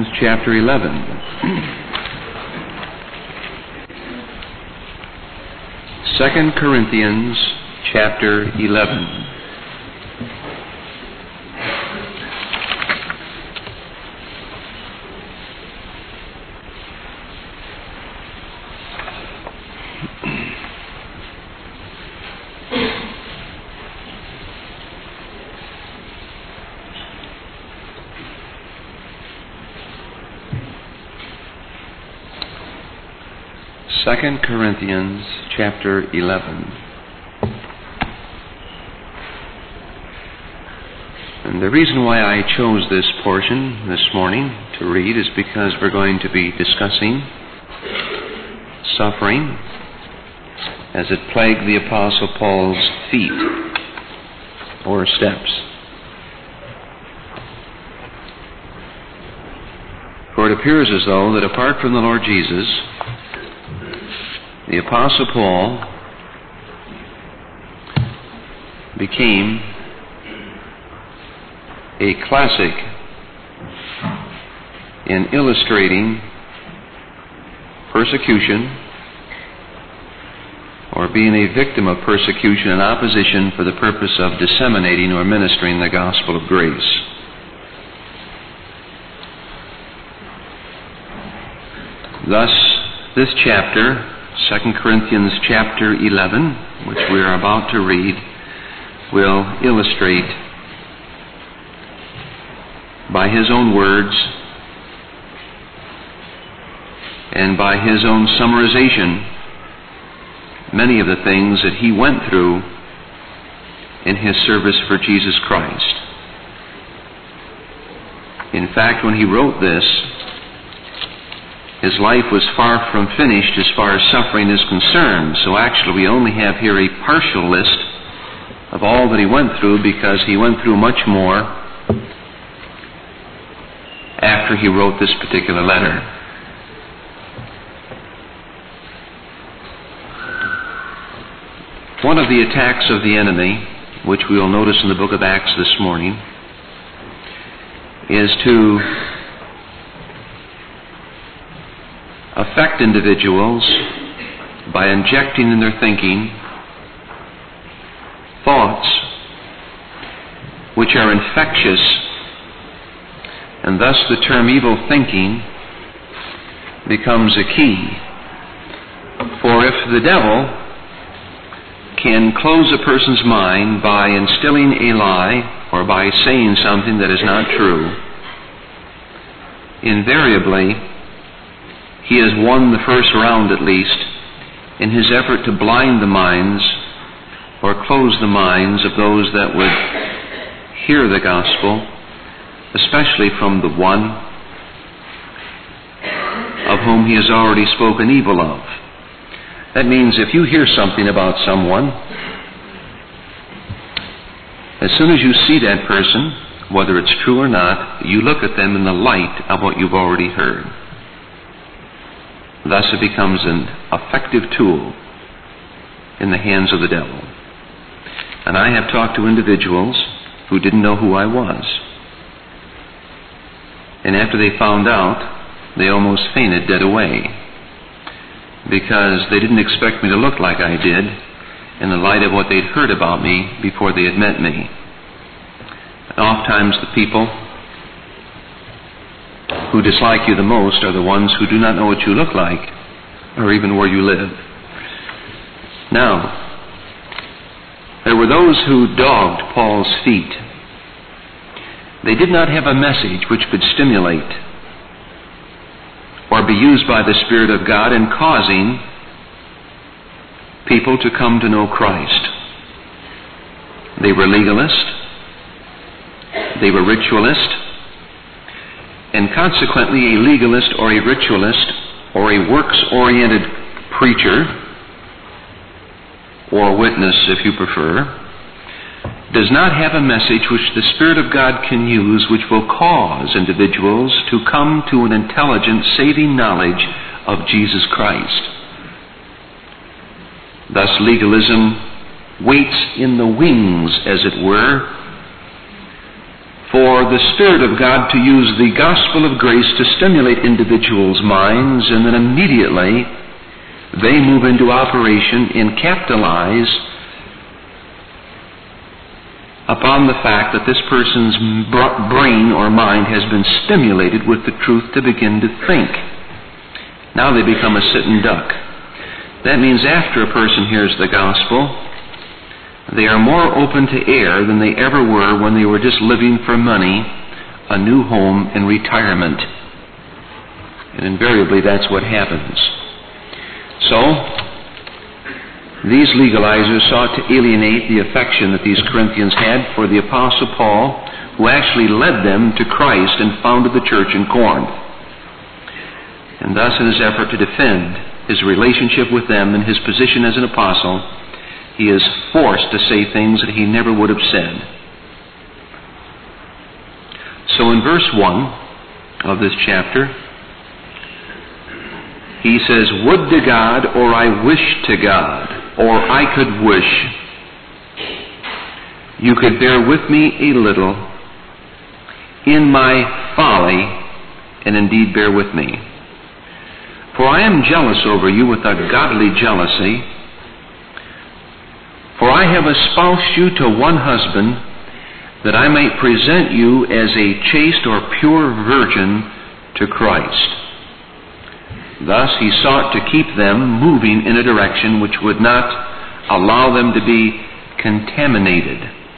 Corinthians chapter 11. 2 Corinthians chapter 11. Second Corinthians chapter 11. And the reason why I chose this portion this morning to read is because we're going to be discussing suffering as it plagued the Apostle Paul's feet or steps. For it appears as though that apart from the Lord Jesus, the Apostle Paul became a classic in illustrating persecution or being a victim of persecution and opposition for the purpose of disseminating or ministering the gospel of grace. Thus, this chapter, 2 Corinthians chapter 11, which we are about to read, will illustrate by his own words and by his own summarization many of the things that he went through in his service for Jesus Christ. In fact, when he wrote this, his life was far from finished as far as suffering is concerned. So actually we only have here a partial list of all that he went through, because he went through much more after he wrote this particular letter. One of the attacks of the enemy, which we will notice in the book of Acts this morning, is to affect individuals by injecting in their thinking thoughts which are infectious, and thus the term evil thinking becomes a key. For if the devil can close a person's mind by instilling a lie or by saying something that is not true, invariably he has won the first round, at least, in his effort to blind the minds or close the minds of those that would hear the gospel, especially from the one of whom he has already spoken evil of. That means if you hear something about someone, as soon as you see that person, whether it's true or not, you look at them in the light of what you've already heard. Thus it becomes an effective tool in the hands of the devil. And I have talked to individuals who didn't know who I was. And after they found out, they almost fainted dead away, because they didn't expect me to look like I did in the light of what they'd heard about me before they had met me. And oftentimes the people who dislike you the most are the ones who do not know what you look like or even where you live. Now, there were those who dogged Paul's feet. They did not have a message which could stimulate or be used by the Spirit of God in causing people to come to know Christ. They were legalist, they were ritualist, and consequently a legalist or a ritualist or a works-oriented preacher or witness, if you prefer, does not have a message which the Spirit of God can use which will cause individuals to come to an intelligent, saving knowledge of Jesus Christ. Thus legalism waits in the wings, as it were, for the Spirit of God to use the gospel of grace to stimulate individuals' minds, and then immediately they move into operation and capitalize upon the fact that this person's brain or mind has been stimulated with the truth to begin to think. Now they become a sitting duck. That means after a person hears the gospel, they are more open to err than they ever were when they were just living for money, a new home, and retirement. And invariably that's what happens. So, these legalizers sought to alienate the affection that these Corinthians had for the Apostle Paul, who actually led them to Christ and founded the church in Corinth. And thus, in his effort to defend his relationship with them and his position as an apostle, he is forced to say things that he never would have said. So in verse 1 of this chapter, he says, "Would to God, or I wish to God, or I could wish, you could bear with me a little in my folly, and indeed bear with me. For I am jealous over you with a godly jealousy. For I have espoused you to one husband, that I might present you as a chaste or pure virgin to Christ." Thus he sought to keep them moving in a direction which would not allow them to be contaminated.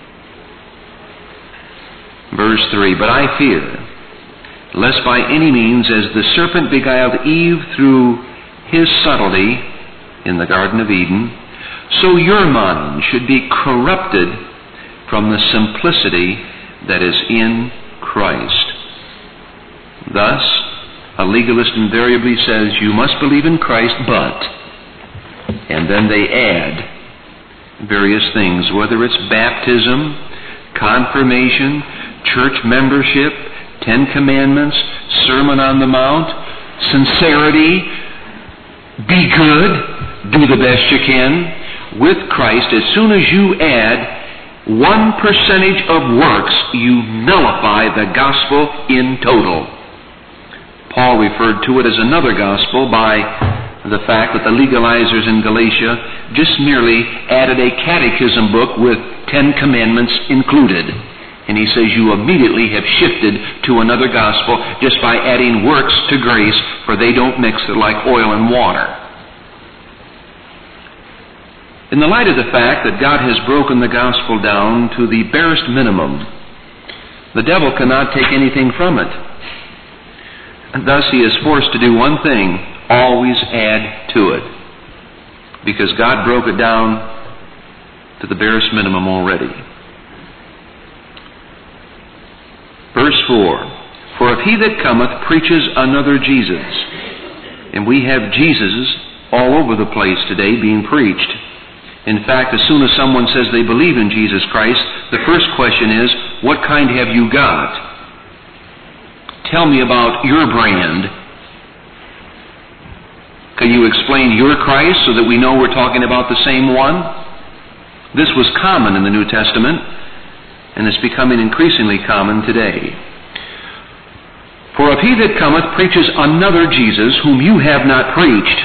Verse 3, "But I fear, lest by any means, as the serpent beguiled Eve through his subtlety in the Garden of Eden, so your mind should be corrupted from the simplicity that is in Christ." Thus, a legalist invariably says, you must believe in Christ, but, and then they add various things, whether it's baptism, confirmation, church membership, 10 Commandments, Sermon on the Mount, sincerity, be good, do the best you can. With Christ, as soon as you add 1% of works, you nullify the gospel in total. Paul referred to it as another gospel by the fact that the legalizers in Galatia just merely added a catechism book with 10 Commandments included. And he says you immediately have shifted to another gospel just by adding works to grace, for they don't mix, they're like oil and water. In the light of the fact that God has broken the gospel down to the barest minimum, the devil cannot take anything from it. And thus he is forced to do one thing, always add to it. Because God broke it down to the barest minimum already. Verse 4, "For if he that cometh preaches another Jesus," and we have Jesuses all over the place today being preached. In fact, as soon as someone says they believe in Jesus Christ, the first question is, what kind have you got? Tell me about your brand. Can you explain your Christ so that we know we're talking about the same one? This was common in the New Testament, and it's becoming increasingly common today. "For if he that cometh preaches another Jesus whom you have not preached,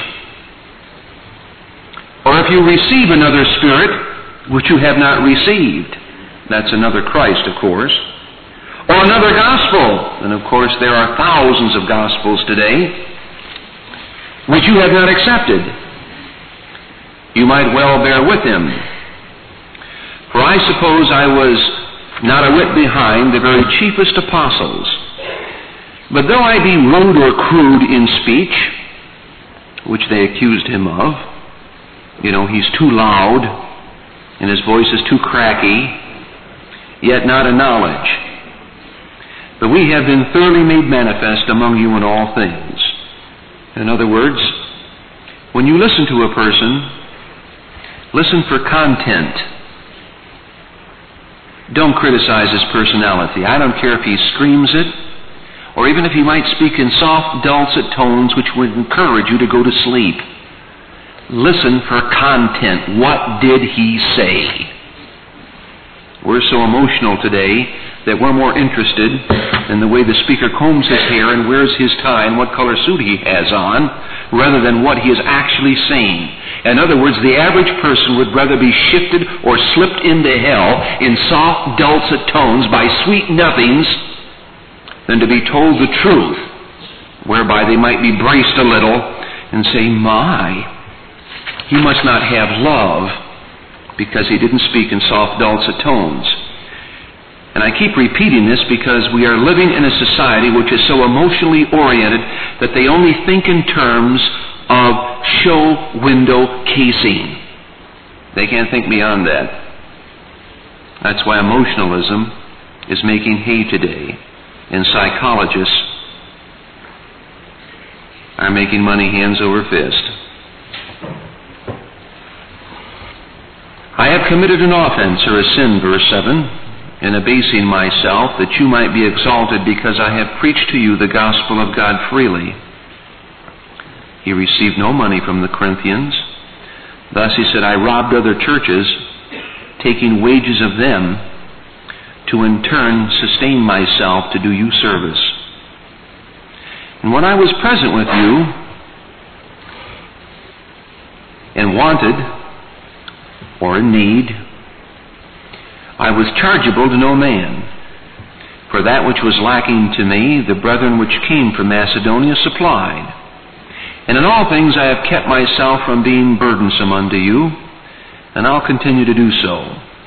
or if you receive another Spirit which you have not received," that's another Christ, of course, "or another gospel," and of course there are thousands of gospels today, "which you have not accepted, you might well bear with him. For I suppose I was not a whit behind the very chiefest apostles. But though I be rude or crude in speech," which they accused him of, he's too loud, and his voice is too cracky, "yet not in knowledge. But we have been thoroughly made manifest among you in all things." In other words, when you listen to a person, listen for content. Don't criticize his personality. I don't care if he screams it, or even if he might speak in soft, dulcet tones which would encourage you to go to sleep. Listen for content. What did he say? We're so emotional today that we're more interested in the way the speaker combs his hair and wears his tie and what color suit he has on, rather than what he is actually saying. In other words, the average person would rather be shifted or slipped into hell in soft, dulcet tones by sweet nothings than to be told the truth, whereby they might be braced a little and say, "My, he must not have love because he didn't speak in soft, dulcet tones." And I keep repeating this because we are living in a society which is so emotionally oriented that they only think in terms of show window casing. They can't think beyond that. That's why emotionalism is making hay today, and psychologists are making money hands over fist. I have committed an offense or a sin, verse 7, in abasing myself, that you might be exalted, because I have preached to you the gospel of God freely. He received no money from the Corinthians. Thus he said, I robbed other churches, taking wages of them, to in turn sustain myself to do you service. And when I was present with you, and wanted, or in need, I was chargeable to no man. For that which was lacking to me, the brethren which came from Macedonia supplied. And in all things I have kept myself from being burdensome unto you, and I'll continue to do so.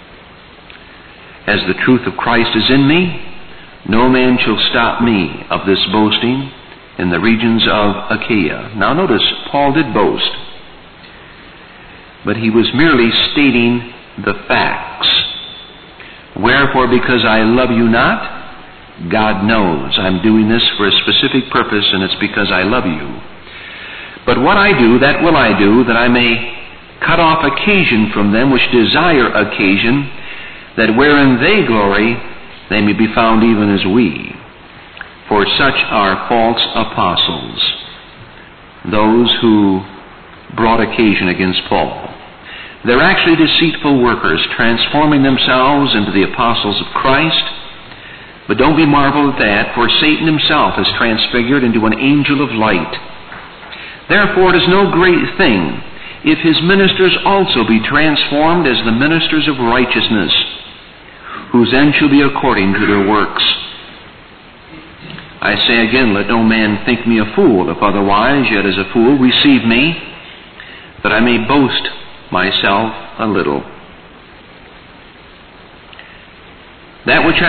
As the truth of Christ is in me, no man shall stop me of this boasting in the regions of Achaia. Now notice, Paul did boast, but he was merely stating the facts. Wherefore, because I love you not, God knows I'm doing this for a specific purpose, and it's because I love you. But what I do, that will I do, that I may cut off occasion from them which desire occasion, that wherein they glory, they may be found even as we. For such are false apostles, those who brought occasion against Paul. They're actually deceitful workers, transforming themselves into the apostles of Christ. But don't be marveled at that, for Satan himself is transfigured into an angel of light. Therefore it is no great thing if his ministers also be transformed as the ministers of righteousness, whose end shall be according to their works. I say again, let no man think me a fool, if otherwise, yet as a fool receive me, that I may boast myself a little. That which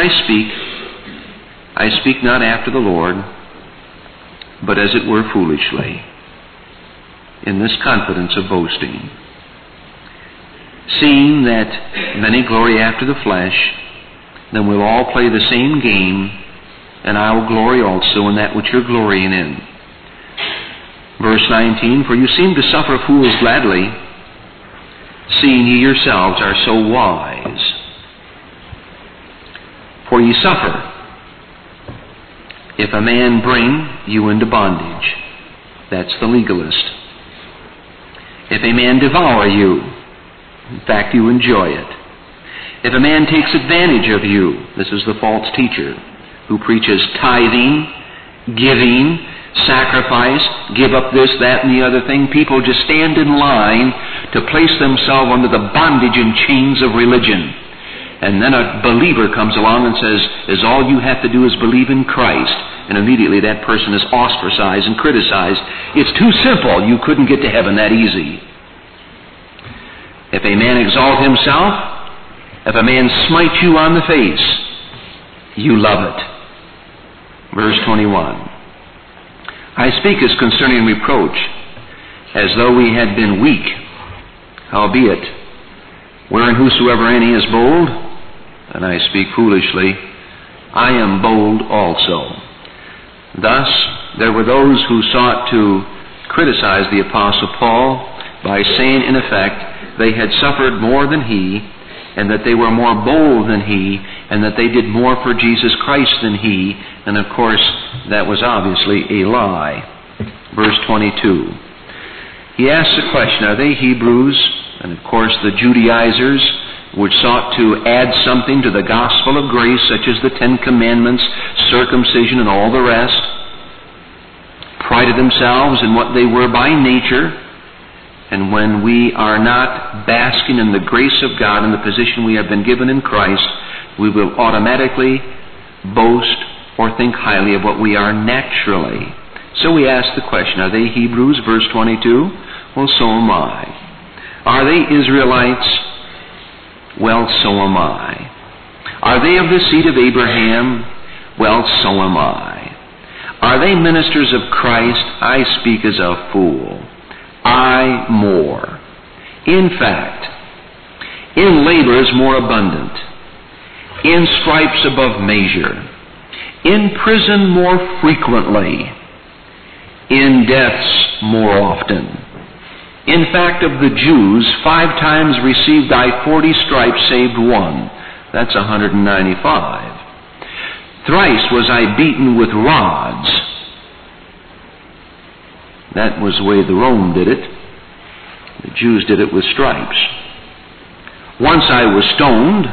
I speak not after the Lord, but as it were foolishly, in this confidence of boasting. Seeing that many glory after the flesh, then we'll all play the same game, and I will glory also in that which you're glorying in. Verse 19, for you seem to suffer fools gladly, seeing ye yourselves are so wise. For ye suffer, if a man bring you into bondage. That's the legalist. If a man devour you, in fact you enjoy it. If a man takes advantage of you, this is the false teacher, who preaches tithing, giving, sacrifice, give up this, that, and the other thing. People just stand in line to place themselves under the bondage and chains of religion. And then a believer comes along and says, all you have to do is believe in Christ. And immediately that person is ostracized and criticized. It's too simple. You couldn't get to heaven that easy. If a man exalt himself, if a man smite you on the face, you love it. Verse 21. I speak as concerning reproach, as though we had been weak. Howbeit, wherein whosoever any is bold, and I speak foolishly, I am bold also. Thus, there were those who sought to criticize the Apostle Paul by saying, in effect, they had suffered more than he, and that they were more bold than he, and that they did more for Jesus Christ than he. And of course, that was obviously a lie. Verse 22. He asks the question, are they Hebrews? And of course, the Judaizers which sought to add something to the gospel of grace, such as the Ten Commandments, circumcision, and all the rest, prided themselves in what they were by nature. And when we are not basking in the grace of God and the position we have been given in Christ, we will automatically boast or think highly of what we are naturally. So we ask the question, are they Hebrews? Verse 22. Well, so am I. Are they Israelites? Well, so am I. Are they of the seed of Abraham? Well, so am I. Are they ministers of Christ? I speak as a fool. I more. In fact, in labors more abundant, in stripes above measure, in prison more frequently, in deaths more often. In fact, of the Jews, 5 times received I 40 stripes, saved 1. That's 195. Thrice was I beaten with rods. That was the way the Rome did it. The Jews did it with stripes. Once I was stoned,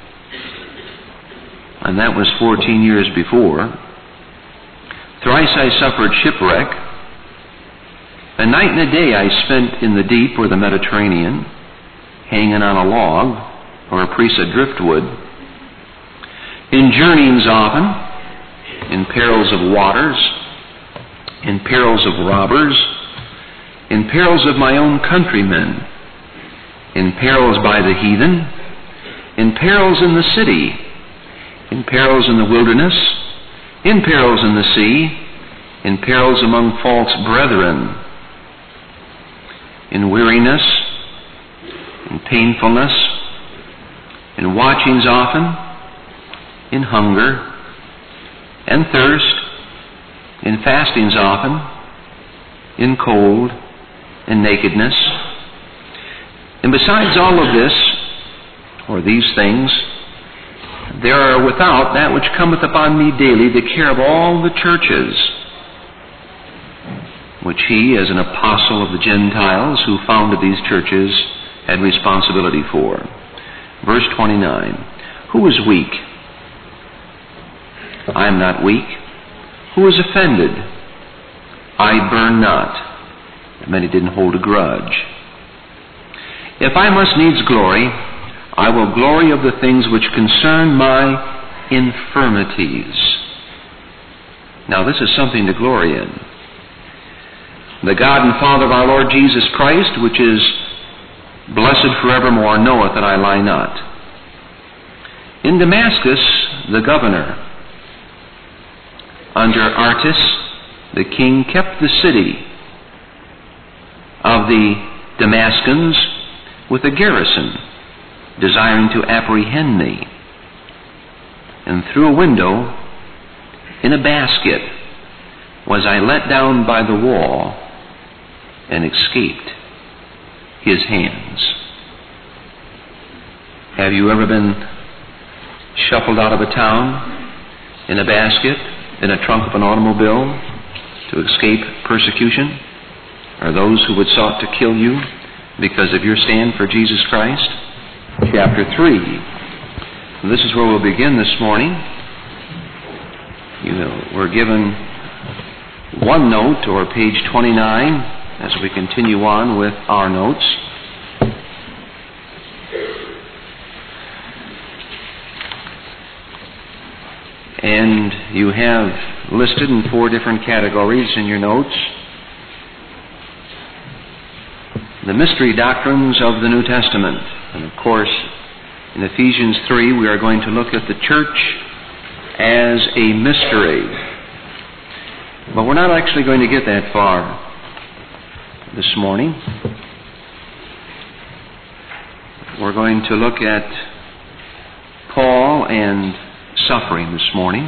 and that was 14 years before. Thrice I suffered shipwreck. A night and a day I spent in the deep or the Mediterranean, hanging on a log or a piece of driftwood, in journeyings often, in perils of waters, in perils of robbers, in perils of my own countrymen, in perils by the heathen, in perils in the city, in perils in the wilderness, in perils in the sea, in perils among false brethren, in weariness, in painfulness, in watchings often, in hunger and thirst, in fastings often, in cold and nakedness. And besides all of this, or these things, there are without that which cometh upon me daily the care of all the churches, which he, as an apostle of the Gentiles who founded these churches, had responsibility for. Verse 29, who is weak? I am not weak. Who is offended? I burn not. Many didn't hold a grudge. If I must needs glory, I will glory of the things which concern my infirmities. Now this is something to glory in. The God and Father of our Lord Jesus Christ, which is blessed forevermore, knoweth that I lie not. In Damascus, the governor, under Artis, the king, kept the city of the Damascens with a garrison, desiring to apprehend me. And through a window, in a basket, was I let down by the wall and escaped his hands. Have you ever been shuffled out of a town in a basket, in a trunk of an automobile, to escape persecution? Or those who would sought to kill you because of your stand for Jesus Christ? Chapter 3. And this is where we'll begin this morning. We're given one note, or page 29, as we continue on with our notes. And you have listed in 4 different categories in your notes the mystery doctrines of the New Testament. And of course, in Ephesians 3, we are going to look at the church as a mystery. But we're not actually going to get that far this morning. We're going to look at Paul and suffering this morning,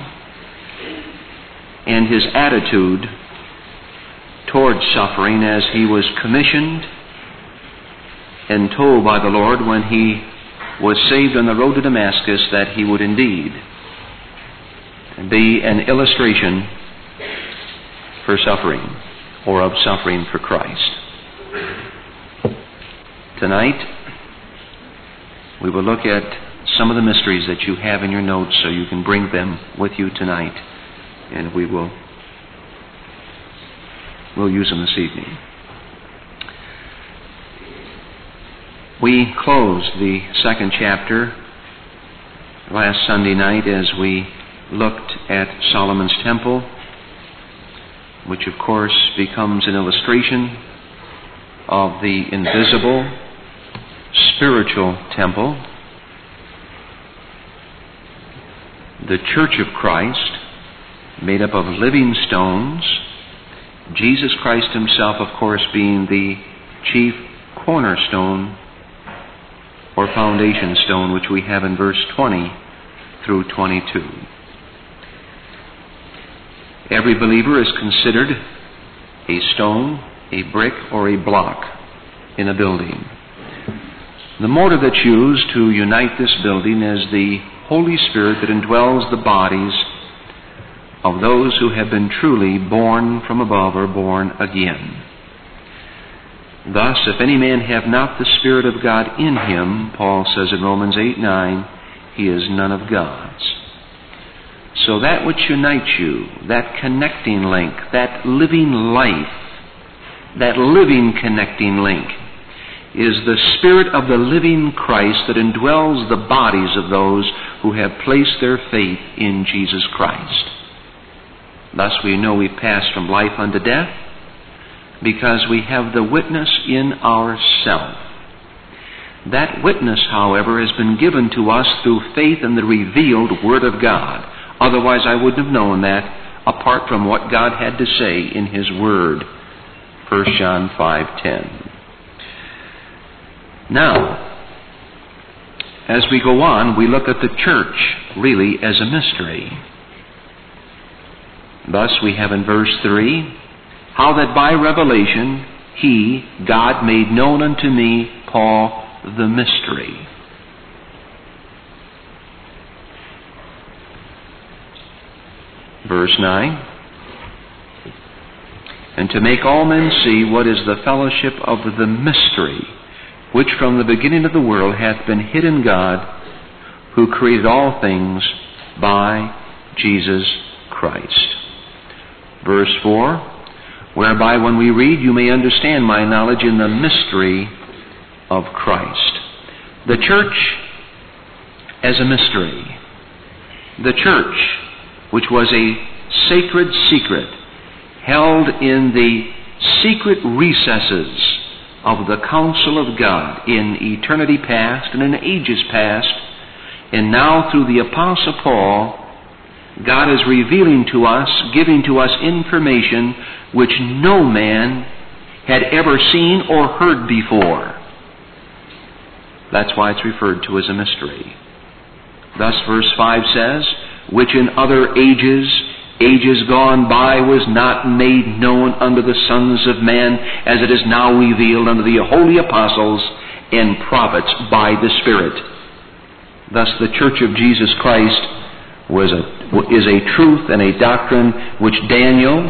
and his attitude towards suffering as he was commissioned and told by the Lord when he was saved on the road to Damascus that he would indeed be an illustration for suffering, or of suffering for Christ. Tonight, we will look at some of the mysteries that you have in your notes so you can bring them with you tonight, and we'll use them this evening. We closed the second chapter last Sunday night as we looked at Solomon's temple, which of course becomes an illustration of the invisible spiritual temple, the Church of Christ, made up of living stones, Jesus Christ himself, of course, being the chief cornerstone or foundation stone, which we have in verse 20 through 22. Every believer is considered a stone, a brick, or a block in a building. The motive that's used to unite this building is the Holy Spirit that indwells the bodies of those who have been truly born from above or born again. Thus, if any man have not the Spirit of God in him, Paul says in Romans 8:9, he is none of God's. So that which unites you, that connecting link, that living life, that living connecting link, is the Spirit of the living Christ that indwells the bodies of those who have placed their faith in Jesus Christ. Thus we know we pass from life unto death because we have the witness in ourself. That witness, however, has been given to us through faith in the revealed Word of God. Otherwise I wouldn't have known that apart from what God had to say in His Word. 1 John 5:10. Now, as we go on, we look at the church really as a mystery. Thus we have in verse 3, how that by revelation He, God, made known unto me, Paul, the mystery. Verse 9, and to make all men see what is the fellowship of the mystery, which from the beginning of the world hath been hid in God, who created all things by Jesus Christ. Verse 4, whereby when we read, you may understand my knowledge in the mystery of Christ. The church as a mystery. The church, which was a sacred secret, held in the secret recesses of the counsel of God in eternity past and in ages past, and now through the Apostle Paul, God is revealing to us, giving to us information which no man had ever seen or heard before. That's why it's referred to as a mystery. Thus verse 5 says, which in other ages gone by, was not made known unto the sons of men, as it is now revealed unto the holy apostles and prophets by the Spirit. Thus the Church of Jesus Christ is a truth and a doctrine which Daniel,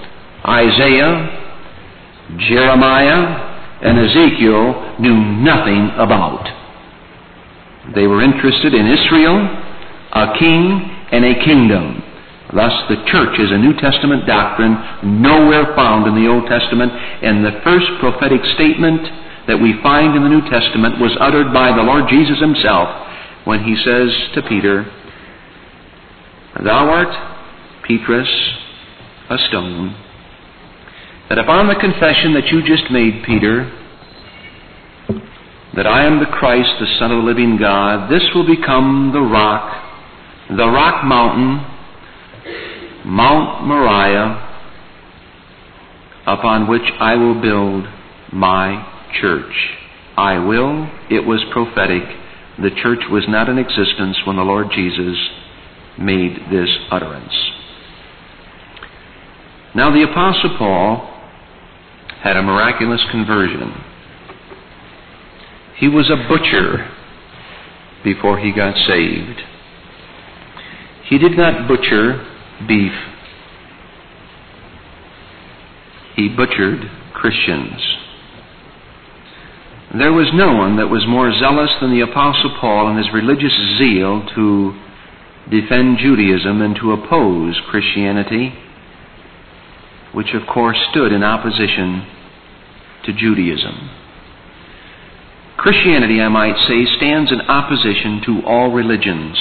Isaiah, Jeremiah, and Ezekiel knew nothing about. They were interested in Israel, a king, and a kingdom. Thus the church is a New Testament doctrine nowhere found in the Old Testament, and the first prophetic statement that we find in the New Testament was uttered by the Lord Jesus himself when he says to Peter, thou art Petrus, a stone, that upon the confession that you just made, Peter, that I am the Christ, the Son of the living God, this will become the rock mountain, Mount Moriah, upon which I will build my church. I will, it was prophetic. The church was not in existence when the Lord Jesus made this utterance. Now the Apostle Paul had a miraculous conversion. He was a butcher before he got saved. He did not butcher beef. He butchered Christians. There was no one that was more zealous than the Apostle Paul in his religious zeal to defend Judaism and to oppose Christianity, which of course stood in opposition to Judaism. Christianity, I might say, stands in opposition to all religions.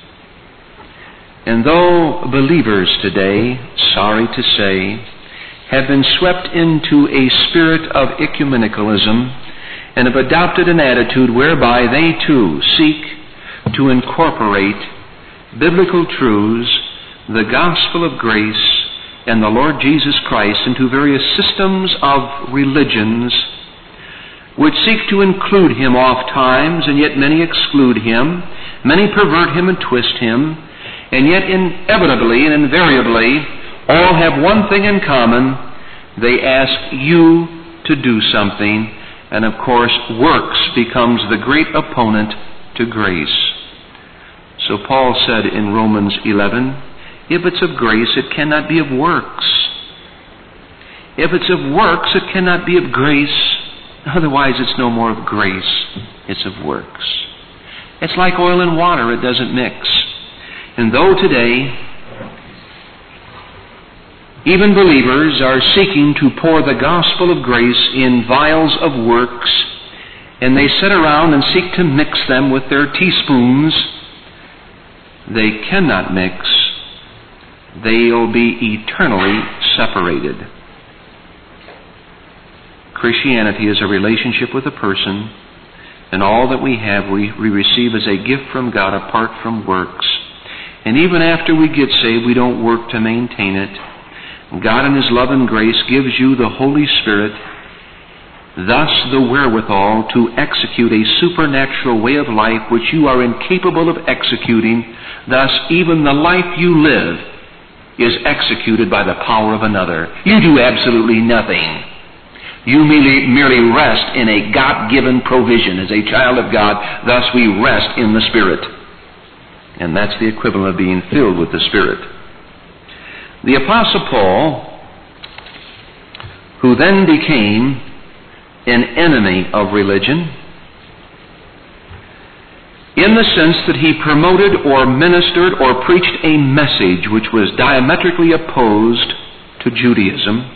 And though believers today, sorry to say, have been swept into a spirit of ecumenicalism and have adopted an attitude whereby they too seek to incorporate biblical truths, the gospel of grace, and the Lord Jesus Christ into various systems of religions which seek to include Him oft times, and yet many exclude Him, many pervert Him and twist Him, and yet inevitably and invariably all have one thing in common: they ask you to do something, and of course works becomes the great opponent to grace. So Paul said in Romans 11, if it's of grace, it cannot be of works. If it's of works, it cannot be of grace. Otherwise, it's no more of grace, it's of works. It's like oil and water, it doesn't mix. And though today, even believers are seeking to pour the gospel of grace in vials of works, and they sit around and seek to mix them with their teaspoons, they cannot mix. They'll be eternally separated. Christianity is a relationship with a person, and all that we have we receive as a gift from God apart from works. And even after we get saved, we don't work to maintain it. God in His love and grace gives you the Holy Spirit, thus the wherewithal to execute a supernatural way of life which you are incapable of executing. Thus even the life you live is executed by the power of another. You do absolutely nothing. You merely rest in a God-given provision. As a child of God, thus we rest in the Spirit. And that's the equivalent of being filled with the Spirit. The Apostle Paul, who then became an enemy of religion, in the sense that he promoted or ministered or preached a message which was diametrically opposed to Judaism.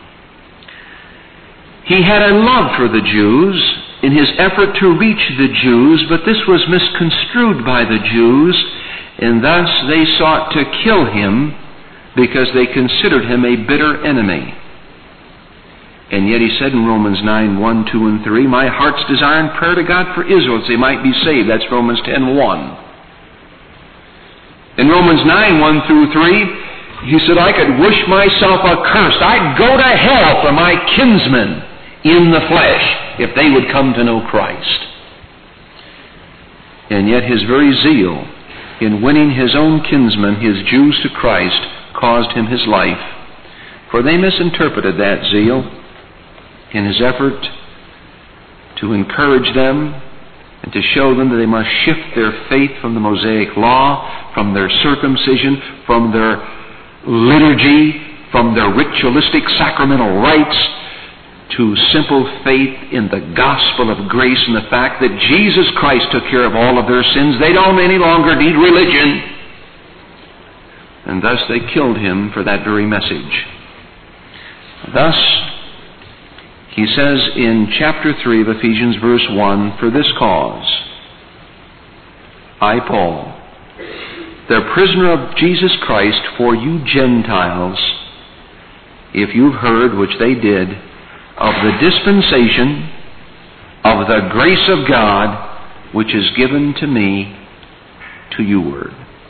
He had a love for the Jews in his effort to reach the Jews, but this was misconstrued by the Jews, and thus they sought to kill him because they considered him a bitter enemy. And yet he said in Romans 9, 1, 2, and 3, my heart's desire and prayer to God for Israel is they might be saved. That's Romans 10, 1. In Romans 9, 1 through 3, he said, I could wish myself accursed. I'd go to hell for my kinsmen in the flesh if they would come to know Christ. And yet his very zeal in winning his own kinsmen, his Jews, to Christ caused him his life. For they misinterpreted that zeal in his effort to encourage them and to show them that they must shift their faith from the Mosaic law, from their circumcision, from their liturgy, from their ritualistic sacramental rites, to simple faith in the gospel of grace and the fact that Jesus Christ took care of all of their sins. They don't any longer need religion. And thus they killed him for that very message. Thus, he says in chapter 3 of Ephesians, verse 1, for this cause, I, Paul, the prisoner of Jesus Christ for you Gentiles, if you've heard, which they did, of the dispensation of the grace of God which is given to me to youward.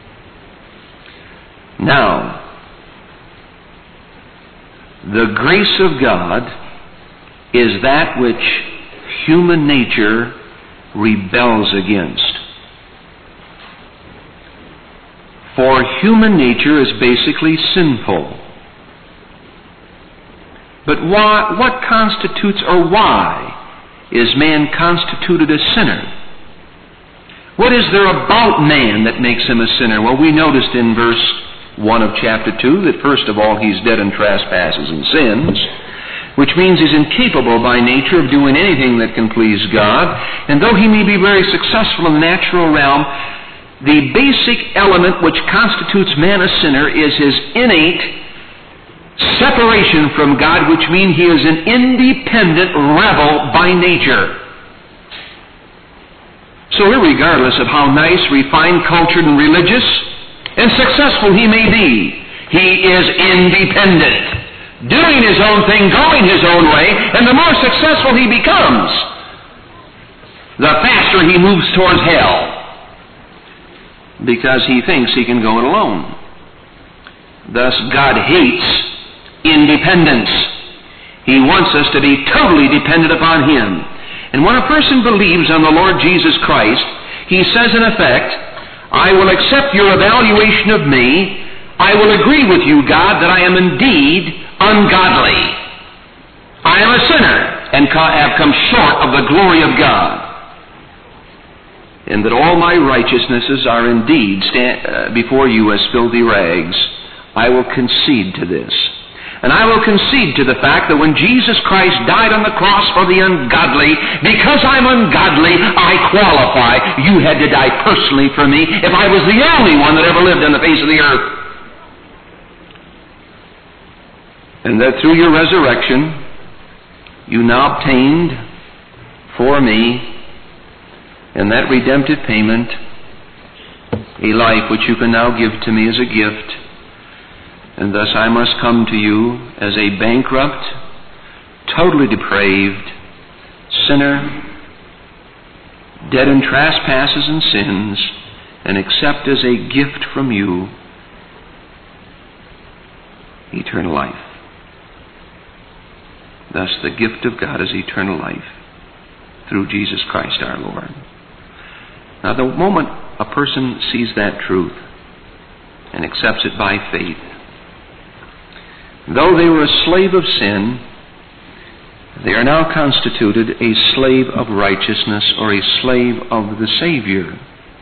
Now, the grace of God is that which human nature rebels against. For human nature is basically sinful. But what constitutes, or why is man constituted a sinner? What is there about man that makes him a sinner? Well, we noticed in verse 1 of chapter 2 that first of all he's dead in trespasses and sins. which means he's incapable by nature of doing anything that can please God. And though he may be very successful in the natural realm, the basic element which constitutes man a sinner is his innate separation from God, which means he is an independent rebel by nature. So irregardless of how nice, refined, cultured, and religious and successful he may be, he is independent, doing his own thing, going his own way, and the more successful he becomes, the faster he moves towards hell, because he thinks he can go it alone. Thus, God hates independence. He wants us to be totally dependent upon him. And when a person believes on the Lord Jesus Christ, he says in effect, I will accept your evaluation of me. I will agree with you, God, that I am indeed ungodly. I am a sinner and have come short of the glory of God. And that all my righteousnesses are indeed before you as filthy rags. I will concede to this. And I will concede to the fact that when Jesus Christ died on the cross for the ungodly, because I'm ungodly, I qualify. You had to die personally for me if I was the only one that ever lived on the face of the earth. And that through your resurrection, you now obtained for me, in that redemptive payment, a life which you can now give to me as a gift. And thus I must come to you as a bankrupt, totally depraved sinner, dead in trespasses and sins, and accept as a gift from you eternal life. Thus the gift of God is eternal life through Jesus Christ our Lord. Now the moment a person sees that truth and accepts it by faith, though they were a slave of sin, they are now constituted a slave of righteousness or a slave of the Savior.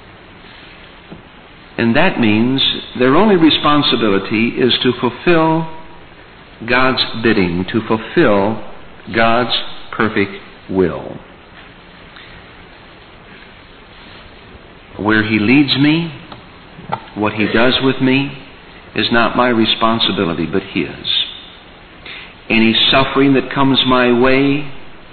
And that means their only responsibility is to fulfill God's bidding, to fulfill God's perfect will. Where he leads me, what he does with me, is not my responsibility, but his. Any suffering that comes my way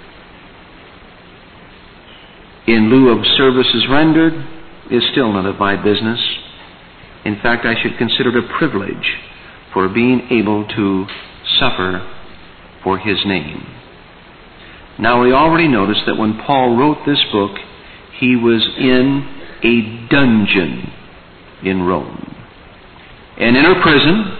in lieu of services rendered is still none of my business. In fact, I should consider it a privilege for being able to suffer for his name. Now, we already noticed that when Paul wrote this book, he was in a dungeon in Rome. An inner prison.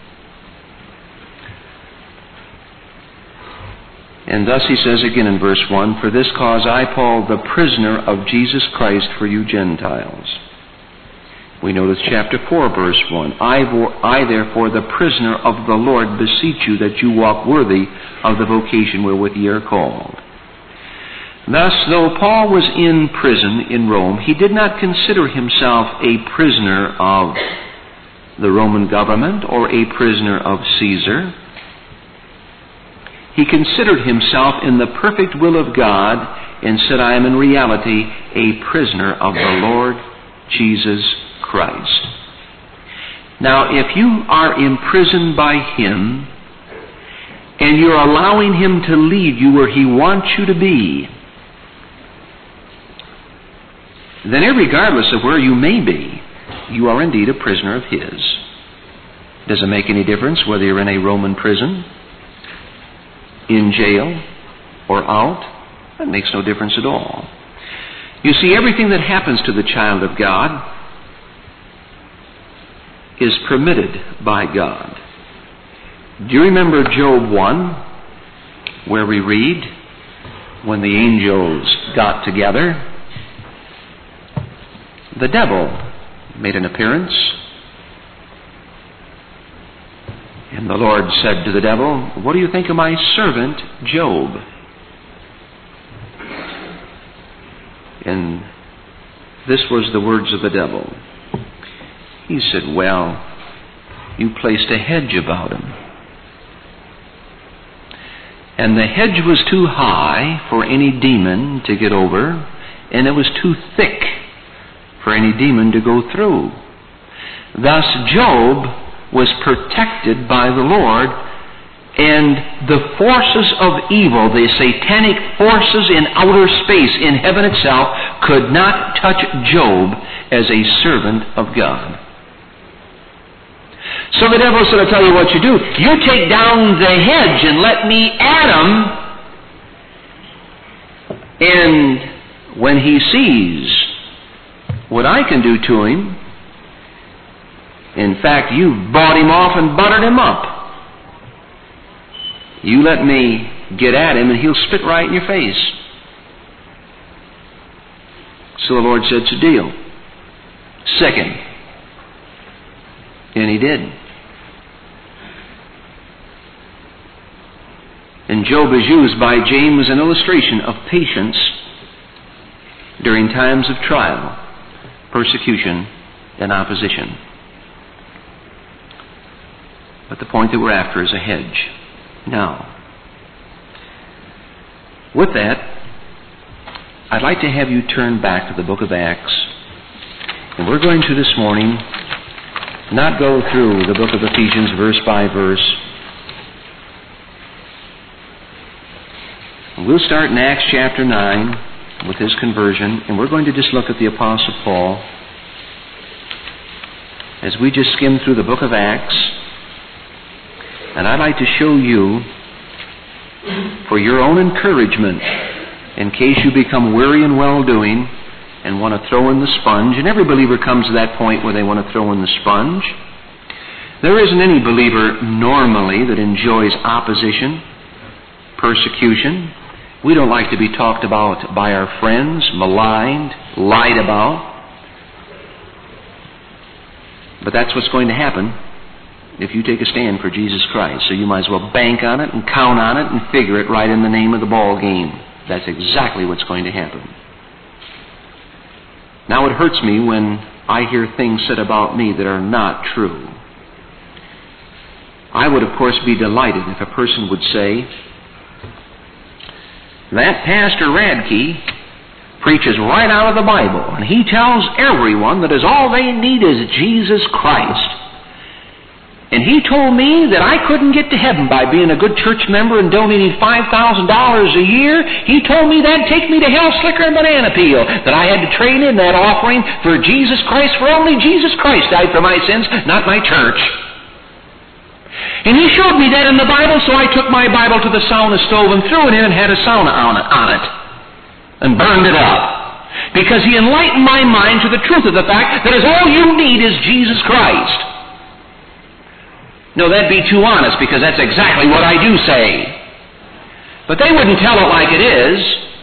And thus he says again in verse 1, For this cause I, Paul, the prisoner of Jesus Christ for you Gentiles. We notice chapter 4, verse 1. I therefore, the prisoner of the Lord, beseech you that you walk worthy of the vocation wherewith ye are called. Thus, though Paul was in prison in Rome, he did not consider himself a prisoner of the Roman government or a prisoner of Caesar. He considered himself in the perfect will of God and said, I am in reality a prisoner of the Lord Jesus Christ. Now, if you are imprisoned by him and you're allowing him to lead you where he wants you to be, then irregardless of where you may be, you are indeed a prisoner of his. Does it make any difference whether you're in a Roman prison, in jail, or out? That makes no difference at all. You see, everything that happens to the child of God is permitted by God. Do you remember Job 1, where we read, when the angels got together, the devil made an appearance, and the Lord said to the devil, What do you think of my servant Job? And this was the words of the devil. He said, Well, you placed a hedge about him. And the hedge was too high for any demon to get over, and it was too thick for any demon to go through. Thus Job was protected by the Lord, and the forces of evil, the satanic forces in outer space, in heaven itself, could not touch Job as a servant of God. So the devil said, I'll tell you what you do. You take down the hedge and let me at him. And when he sees what I can do to him, in fact, you've bought him off and buttered him up. You let me get at him and he'll spit right in your face. So the Lord said, it's a deal. Second. And he did. And Job is used by James as an illustration of patience during times of trial, persecution, and opposition. But the point that we're after is a hedge. Now, with that, I'd like to have you turn back to the book of Acts. And we're going to this morning not go through the book of Ephesians verse by verse. We'll start in Acts chapter 9 with his conversion, and we're going to just look at the Apostle Paul as we just skim through the book of Acts. And I'd like to show you, for your own encouragement, in case you become weary in well-doing and want to throw in the sponge, and every believer comes to that point where they want to throw in the sponge. There isn't any believer normally that enjoys opposition, persecution. We don't like to be talked about by our friends, maligned, lied about. But that's what's going to happen if you take a stand for Jesus Christ. So you might as well bank on it and count on it and figure it right in the name of the ball game. That's exactly what's going to happen. Now it hurts me when I hear things said about me that are not true. I would, of course, be delighted if a person would say, that Pastor Radke preaches right out of the Bible, and he tells everyone that all they need is Jesus Christ. And he told me that I couldn't get to heaven by being a good church member and donating $5,000 a year. He told me that'd take me to hell slicker and banana peel, that I had to trade in that offering for Jesus Christ, for only Jesus Christ died for my sins, not my church. And he showed me that in the Bible, so I took my Bible to the sauna stove and threw it in and had a sauna on it and burned it up. Because he enlightened my mind to the truth of the fact that all you need is Jesus Christ. No, that'd be too honest, because that's exactly what I do say. But they wouldn't tell it like it is.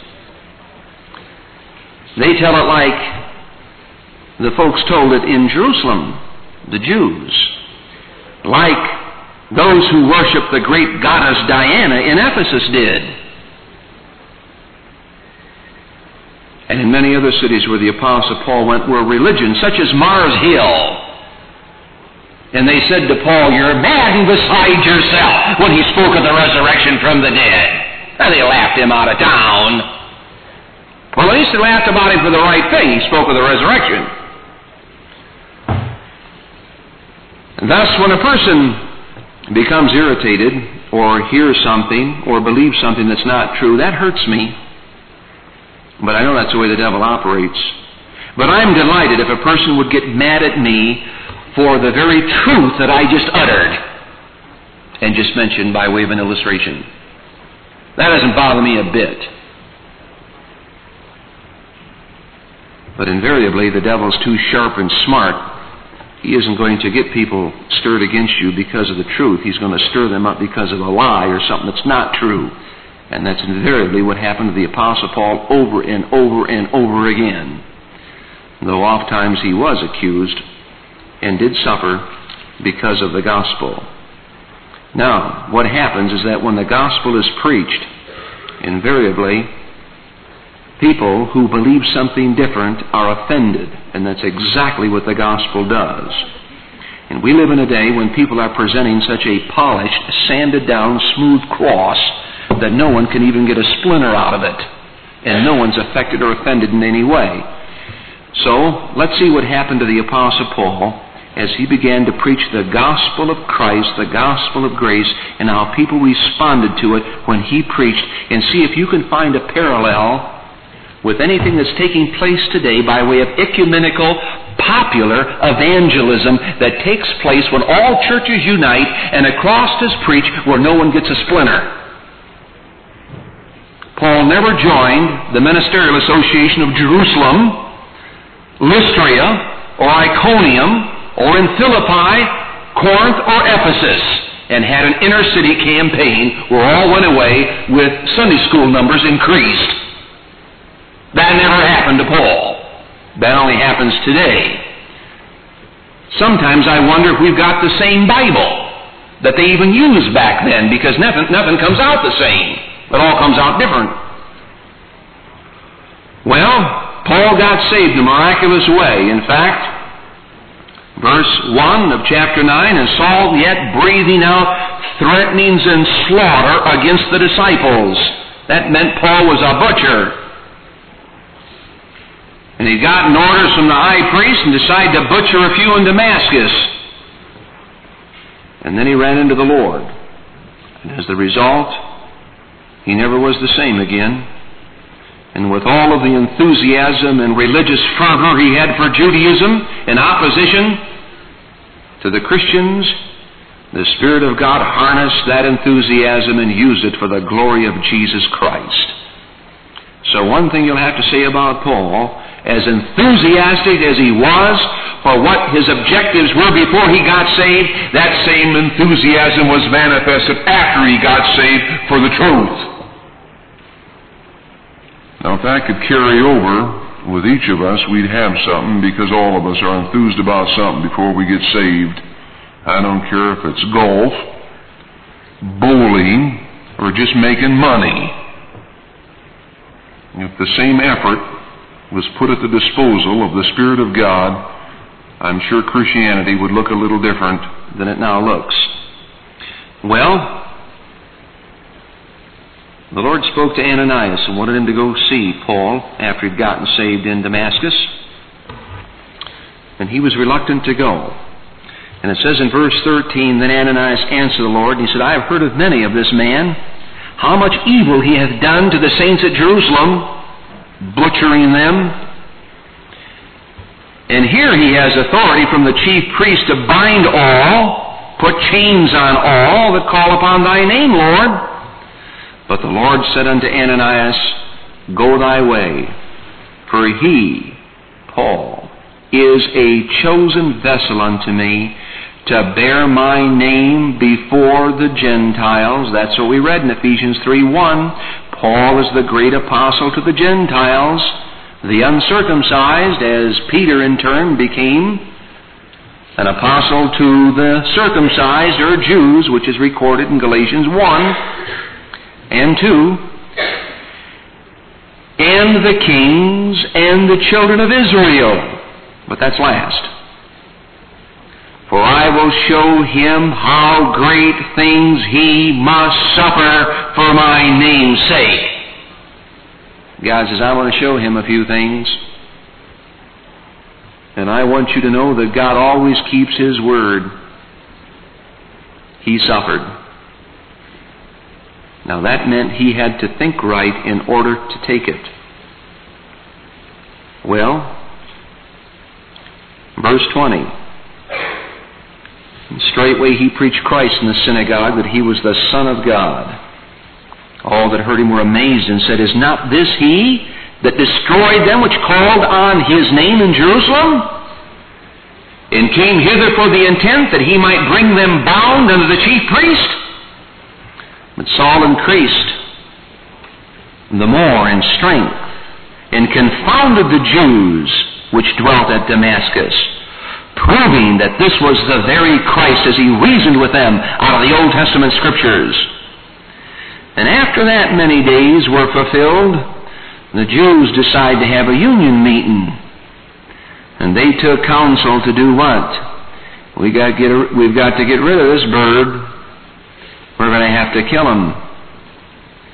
They tell it like the folks told it in Jerusalem, the Jews. Like those who worship the great goddess Diana in Ephesus did. And in many other cities where the Apostle Paul went were religions, such as Mars Hill. And they said to Paul, you're mad and beside yourself, when he spoke of the resurrection from the dead. And they laughed him out of town. Well, at least they laughed about him for the right thing. He spoke of the resurrection. And thus, when a person becomes irritated, or hears something, or believes something that's not true, that hurts me. But I know that's the way the devil operates. But I'm delighted if a person would get mad at me for the very truth that I just uttered and just mentioned by way of an illustration. That doesn't bother me a bit. But invariably, the devil's too sharp and smart. He isn't going to get people stirred against you because of the truth. He's going to stir them up because of a lie or something that's not true. And that's invariably what happened to the Apostle Paul over and over and over again. Though oft times he was accused and did suffer because of the gospel. Now, what happens is that when the gospel is preached, invariably, people who believe something different are offended, and that's exactly what the gospel does. And we live in a day when people are presenting such a polished, sanded down, smooth cross that no one can even get a splinter out of it, and no one's affected or offended in any way. So, let's see what happened to the Apostle Paul as he began to preach the gospel of Christ, the gospel of grace, and how people responded to it when he preached, and see if you can find a parallel with anything that's taking place today by way of ecumenical, popular evangelism that takes place when all churches unite and a cross is preached where no one gets a splinter. Paul never joined the Ministerial Association of Jerusalem, Lystra, or Iconium, or in Philippi, Corinth, or Ephesus, and had an inner-city campaign where all went away with Sunday school numbers increased. That never happened to Paul. That only happens today. Sometimes I wonder if we've got the same Bible that they even used back then, because nothing comes out the same. It all comes out different. Well, Paul got saved in a miraculous way. In fact, verse 1 of chapter 9, and Saul yet breathing out threatenings and slaughter against the disciples. That meant Paul was a butcher. And he'd gotten orders from the high priest and decided to butcher a few in Damascus. And then he ran into the Lord. And as the result, he never was the same again. And with all of the enthusiasm and religious fervor he had for Judaism in opposition to the Christians, the Spirit of God harnessed that enthusiasm and used it for the glory of Jesus Christ. So one thing you'll have to say about Paul, as enthusiastic as he was for what his objectives were before he got saved, that same enthusiasm was manifested after he got saved for the truth. Now, if that could carry over with each of us, we'd have something, because all of us are enthused about something before we get saved. I don't care if it's golf, bowling, or just making money. If the same effort was put at the disposal of the Spirit of God, I'm sure Christianity would look a little different than it now looks. Well, the Lord spoke to Ananias and wanted him to go see Paul after he'd gotten saved in Damascus. And he was reluctant to go. And it says in verse 13, then Ananias answered the Lord, and he said, I have heard of many of this man, how much evil he hath done to the saints at Jerusalem, butchering them. And here he has authority from the chief priest to bind all, put chains on all that call upon thy name, Lord. But the Lord said unto Ananias, go thy way, for he, Paul, is a chosen vessel unto me to bear my name before the Gentiles. That's what we read in Ephesians 3:1. Paul is the great apostle to the Gentiles, the uncircumcised, as Peter in turn became an apostle to the circumcised, or Jews, which is recorded in Galatians 1 and 2, and the kings and the children of Israel. But that's last. For I will show him how great things he must suffer for my name's sake. God says, I want to show him a few things. And I want you to know that God always keeps his word. He suffered. Now that meant he had to think right in order to take it. Well, verse 20. And straightway he preached Christ in the synagogue, that he was the Son of God. All that heard him were amazed and said, is not this he that destroyed them which called on his name in Jerusalem? And came hither for the intent that he might bring them bound unto the chief priest? But Saul increased the more in strength, and confounded the Jews which dwelt at Damascus, proving that this was the very Christ, as he reasoned with them out of the Old Testament Scriptures. And after that many days were fulfilled, the Jews decided to have a union meeting. And they took counsel to do what? We've got to get rid of this bird. We're going to have to kill him.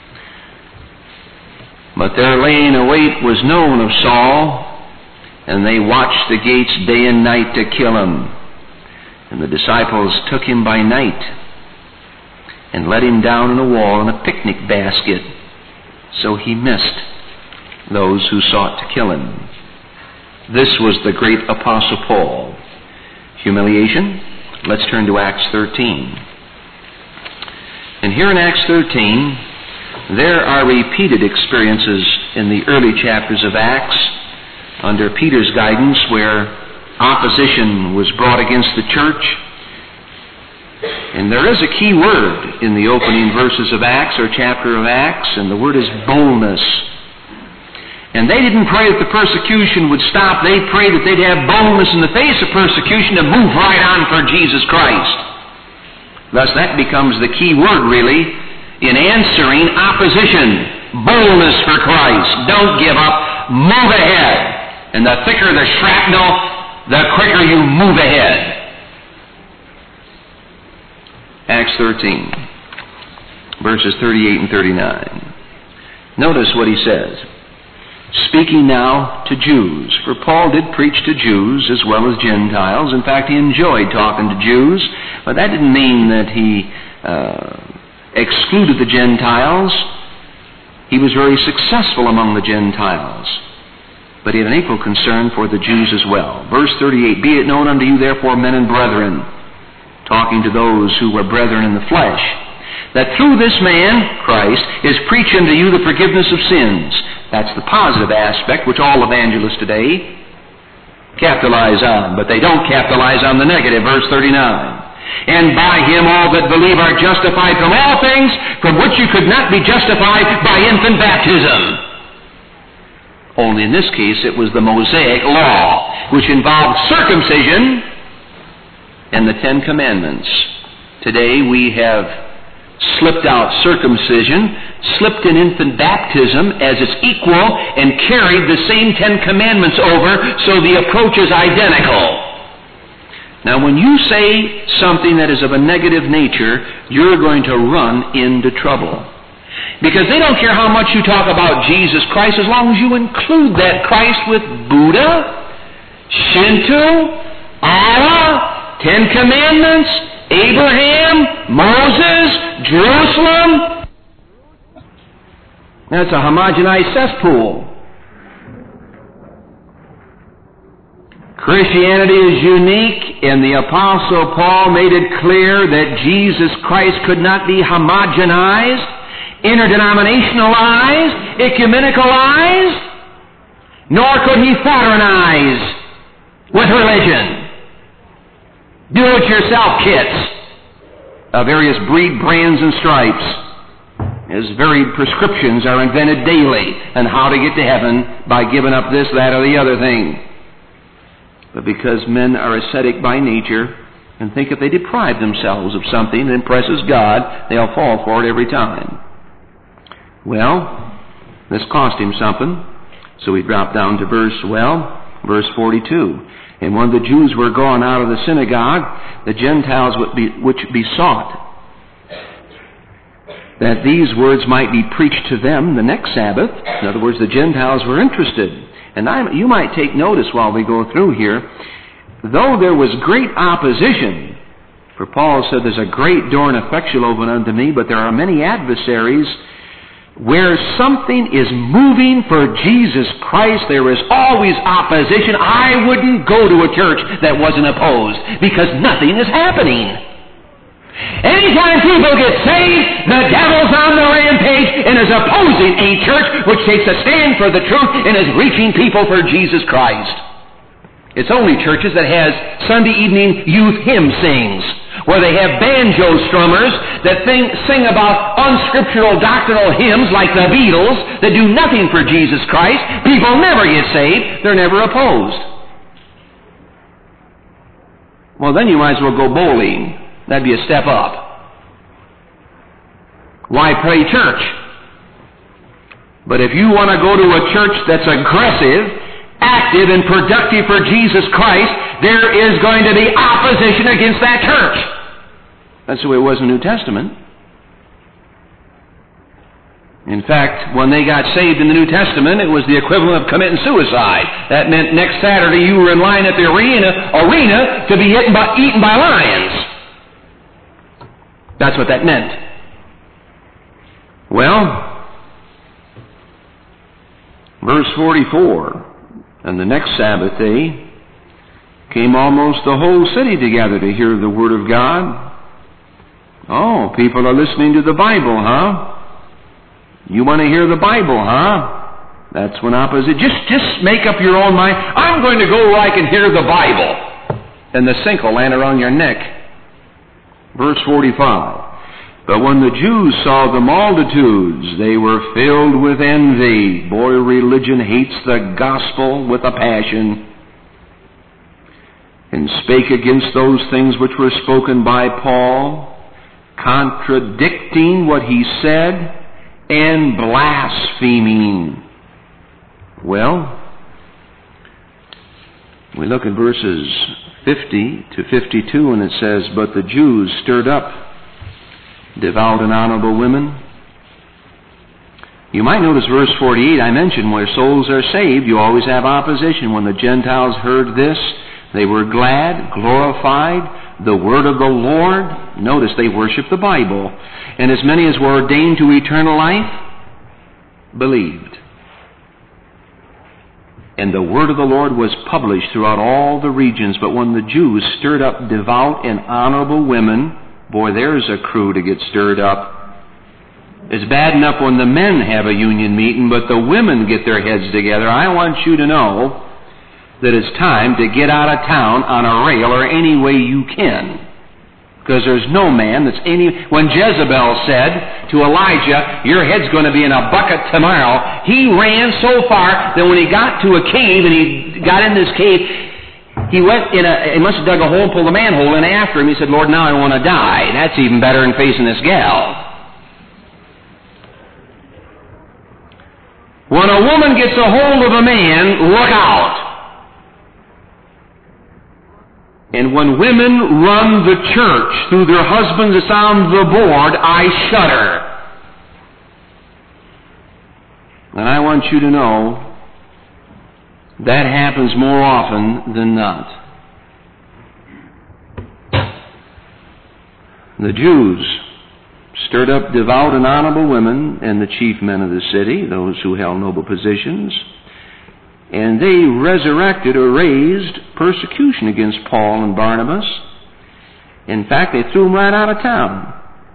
But their laying await was known of Saul, and they watched the gates day and night to kill him. And the disciples took him by night and let him down in a wall in a picnic basket. So he missed those who sought to kill him. This was the great Apostle Paul. Humiliation. Let's turn to Acts 13. And here in Acts 13, there are repeated experiences in the early chapters of Acts under Peter's guidance where opposition was brought against the church. And there is a key word in the opening verses of Acts, or chapter of Acts, and the word is boldness. And they didn't pray that the persecution would stop. They prayed that they'd have boldness in the face of persecution to move right on for Jesus Christ. Thus, that becomes the key word, really, in answering opposition. Boldness for Christ. Don't give up. Move ahead. And the thicker the shrapnel, the quicker you move ahead. Acts 13, verses 38 and 39. Notice what he says. Speaking now to Jews, for Paul did preach to Jews as well as Gentiles. In fact, he enjoyed talking to Jews, but that didn't mean that he excluded the Gentiles. He was very successful among the Gentiles, but he had an equal concern for the Jews as well. Verse 38, Be it known unto you therefore, men and brethren, talking to those who were brethren in the flesh, that through this man, Christ, is preached unto you the forgiveness of sins. That's the positive aspect which all evangelists today capitalize on, but they don't capitalize on the negative. Verse 39. And by him all that believe are justified from all things from which you could not be justified by infant baptism. Only in this case it was the Mosaic law, which involved circumcision and the Ten Commandments. Today we have slipped out circumcision, slipped in infant baptism as its equal, and carried the same Ten Commandments over, so the approach is identical. Now, when you say something that is of a negative nature, you're going to run into trouble. Because they don't care how much you talk about Jesus Christ, as long as you include that Christ with Buddha, Shinto, Allah, Ten Commandments, Abraham, Moses, Jerusalem. That's a homogenized cesspool. Christianity is unique, and the Apostle Paul made it clear that Jesus Christ could not be homogenized, interdenominationalized, ecumenicalized, nor could he fraternize with religion. Do-it-yourself kits of various breed, brands, and stripes, as varied prescriptions are invented daily on how to get to heaven by giving up this, that, or the other thing. But because men are ascetic by nature and think if they deprive themselves of something that impresses God, they'll fall for it every time. Well, this cost him something, so he dropped down to verse 42. And when the Jews were gone out of the synagogue, the Gentiles which besought that these words might be preached to them the next Sabbath. In other words, the Gentiles were interested. And you might take notice while we go through here, though there was great opposition, for Paul said, there's a great door and effectual open unto me, but there are many adversaries. Where something is moving for Jesus Christ, there is always opposition. I wouldn't go to a church that wasn't opposed, because nothing is happening. Anytime people get saved, the devil's on the rampage and is opposing a church which takes a stand for the truth and is reaching people for Jesus Christ. It's only churches that has Sunday evening youth hymn sings, where they have banjo strummers that sing about unscriptural doctrinal hymns like the Beatles that do nothing for Jesus Christ. People never get saved. They're never opposed. Well, then you might as well go bowling. That'd be a step up. Why play church? But if you want to go to a church that's aggressive, active, and productive for Jesus Christ, there is going to be opposition against that church. That's the way it was in the New Testament. In fact, when they got saved in the New Testament, it was the equivalent of committing suicide. That meant next Saturday you were in line at the arena to be eaten by lions. That's what that meant. Well, verse 44, and the next Sabbath day came almost the whole city together to hear the Word of God. Oh, people are listening to the Bible, huh? You want to hear the Bible, huh? That's when opposite. Just make up your own mind. I'm going to go where I can hear the Bible. And the sink will land around your neck. Verse 45. But when the Jews saw the multitudes, they were filled with envy. Boy, religion hates the gospel with a passion. And spake against those things which were spoken by Paul, contradicting what he said, and blaspheming. Well, we look at verses 50 to 52, and it says, But the Jews stirred up devout and honorable women. You might notice verse 48, I mentioned where souls are saved, you always have opposition. When the Gentiles heard this, they were glad, glorified the word of the Lord. Notice they worshiped the Bible. And as many as were ordained to eternal life believed. And the word of the Lord was published throughout all the regions. But when the Jews stirred up devout and honorable women, boy, there's a crew to get stirred up. It's bad enough when the men have a union meeting, but the women get their heads together. I want you to know that it's time to get out of town on a rail or any way you can. Because there's no man that's when Jezebel said to Elijah, your head's going to be in a bucket tomorrow, he ran so far that when he got to a cave and he got in this cave, he went he must have dug a hole and pulled a manhole in after him. He said, Lord, now I want to die. That's even better than facing this gal. When a woman gets a hold of a man, look out. And when women run the church through their husbands that's on the board, I shudder. And I want you to know that happens more often than not. The Jews stirred up devout and honorable women and the chief men of the city, those who held noble positions, and they resurrected or raised persecution against Paul and Barnabas. In fact, they threw them right out of town.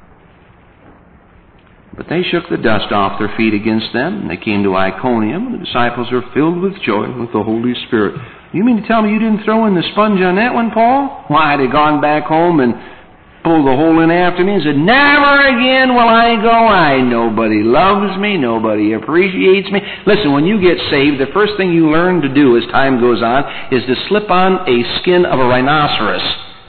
But they shook the dust off their feet against them, and they came to Iconium, and the disciples were filled with joy with the Holy Spirit. You mean to tell me you didn't throw in the sponge on that one, Paul? Why, they'd gone back home and pulled the hole in after me and said, never again will I go. Nobody loves me. Nobody appreciates me. Listen, when you get saved, the first thing you learn to do as time goes on is to slip on a skin of a rhinoceros.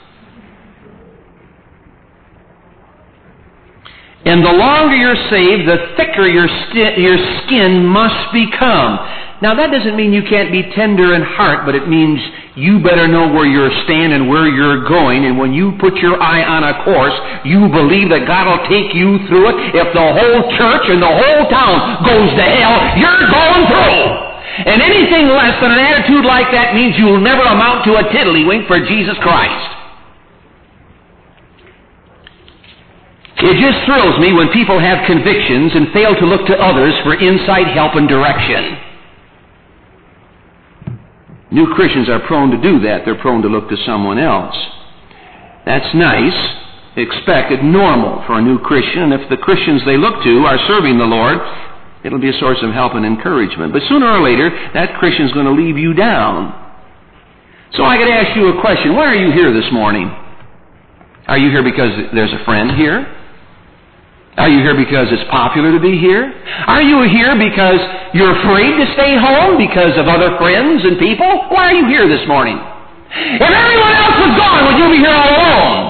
And the longer you're saved, the thicker your skin must become. Now, that doesn't mean you can't be tender in heart, but it means you better know where you're standing, where you're going, and when you put your eye on a course, you believe that God will take you through it. If the whole church and the whole town goes to hell, you're going through. And anything less than an attitude like that means you'll never amount to a tiddlywink for Jesus Christ. It just thrills me when people have convictions and fail to look to others for insight, help, and direction. New Christians are prone to do that. They're prone to look to someone else. That's nice, expected, normal for a new Christian. And if the Christians they look to are serving the Lord, it'll be a source of help and encouragement. But sooner or later, that Christian's going to leave you down. So I could ask you a question. Why are you here this morning? Are you here because there's a friend here? Are you here because it's popular to be here? Are you here because you're afraid to stay home because of other friends and people? Why are you here this morning? If everyone else was gone, would you be here all alone?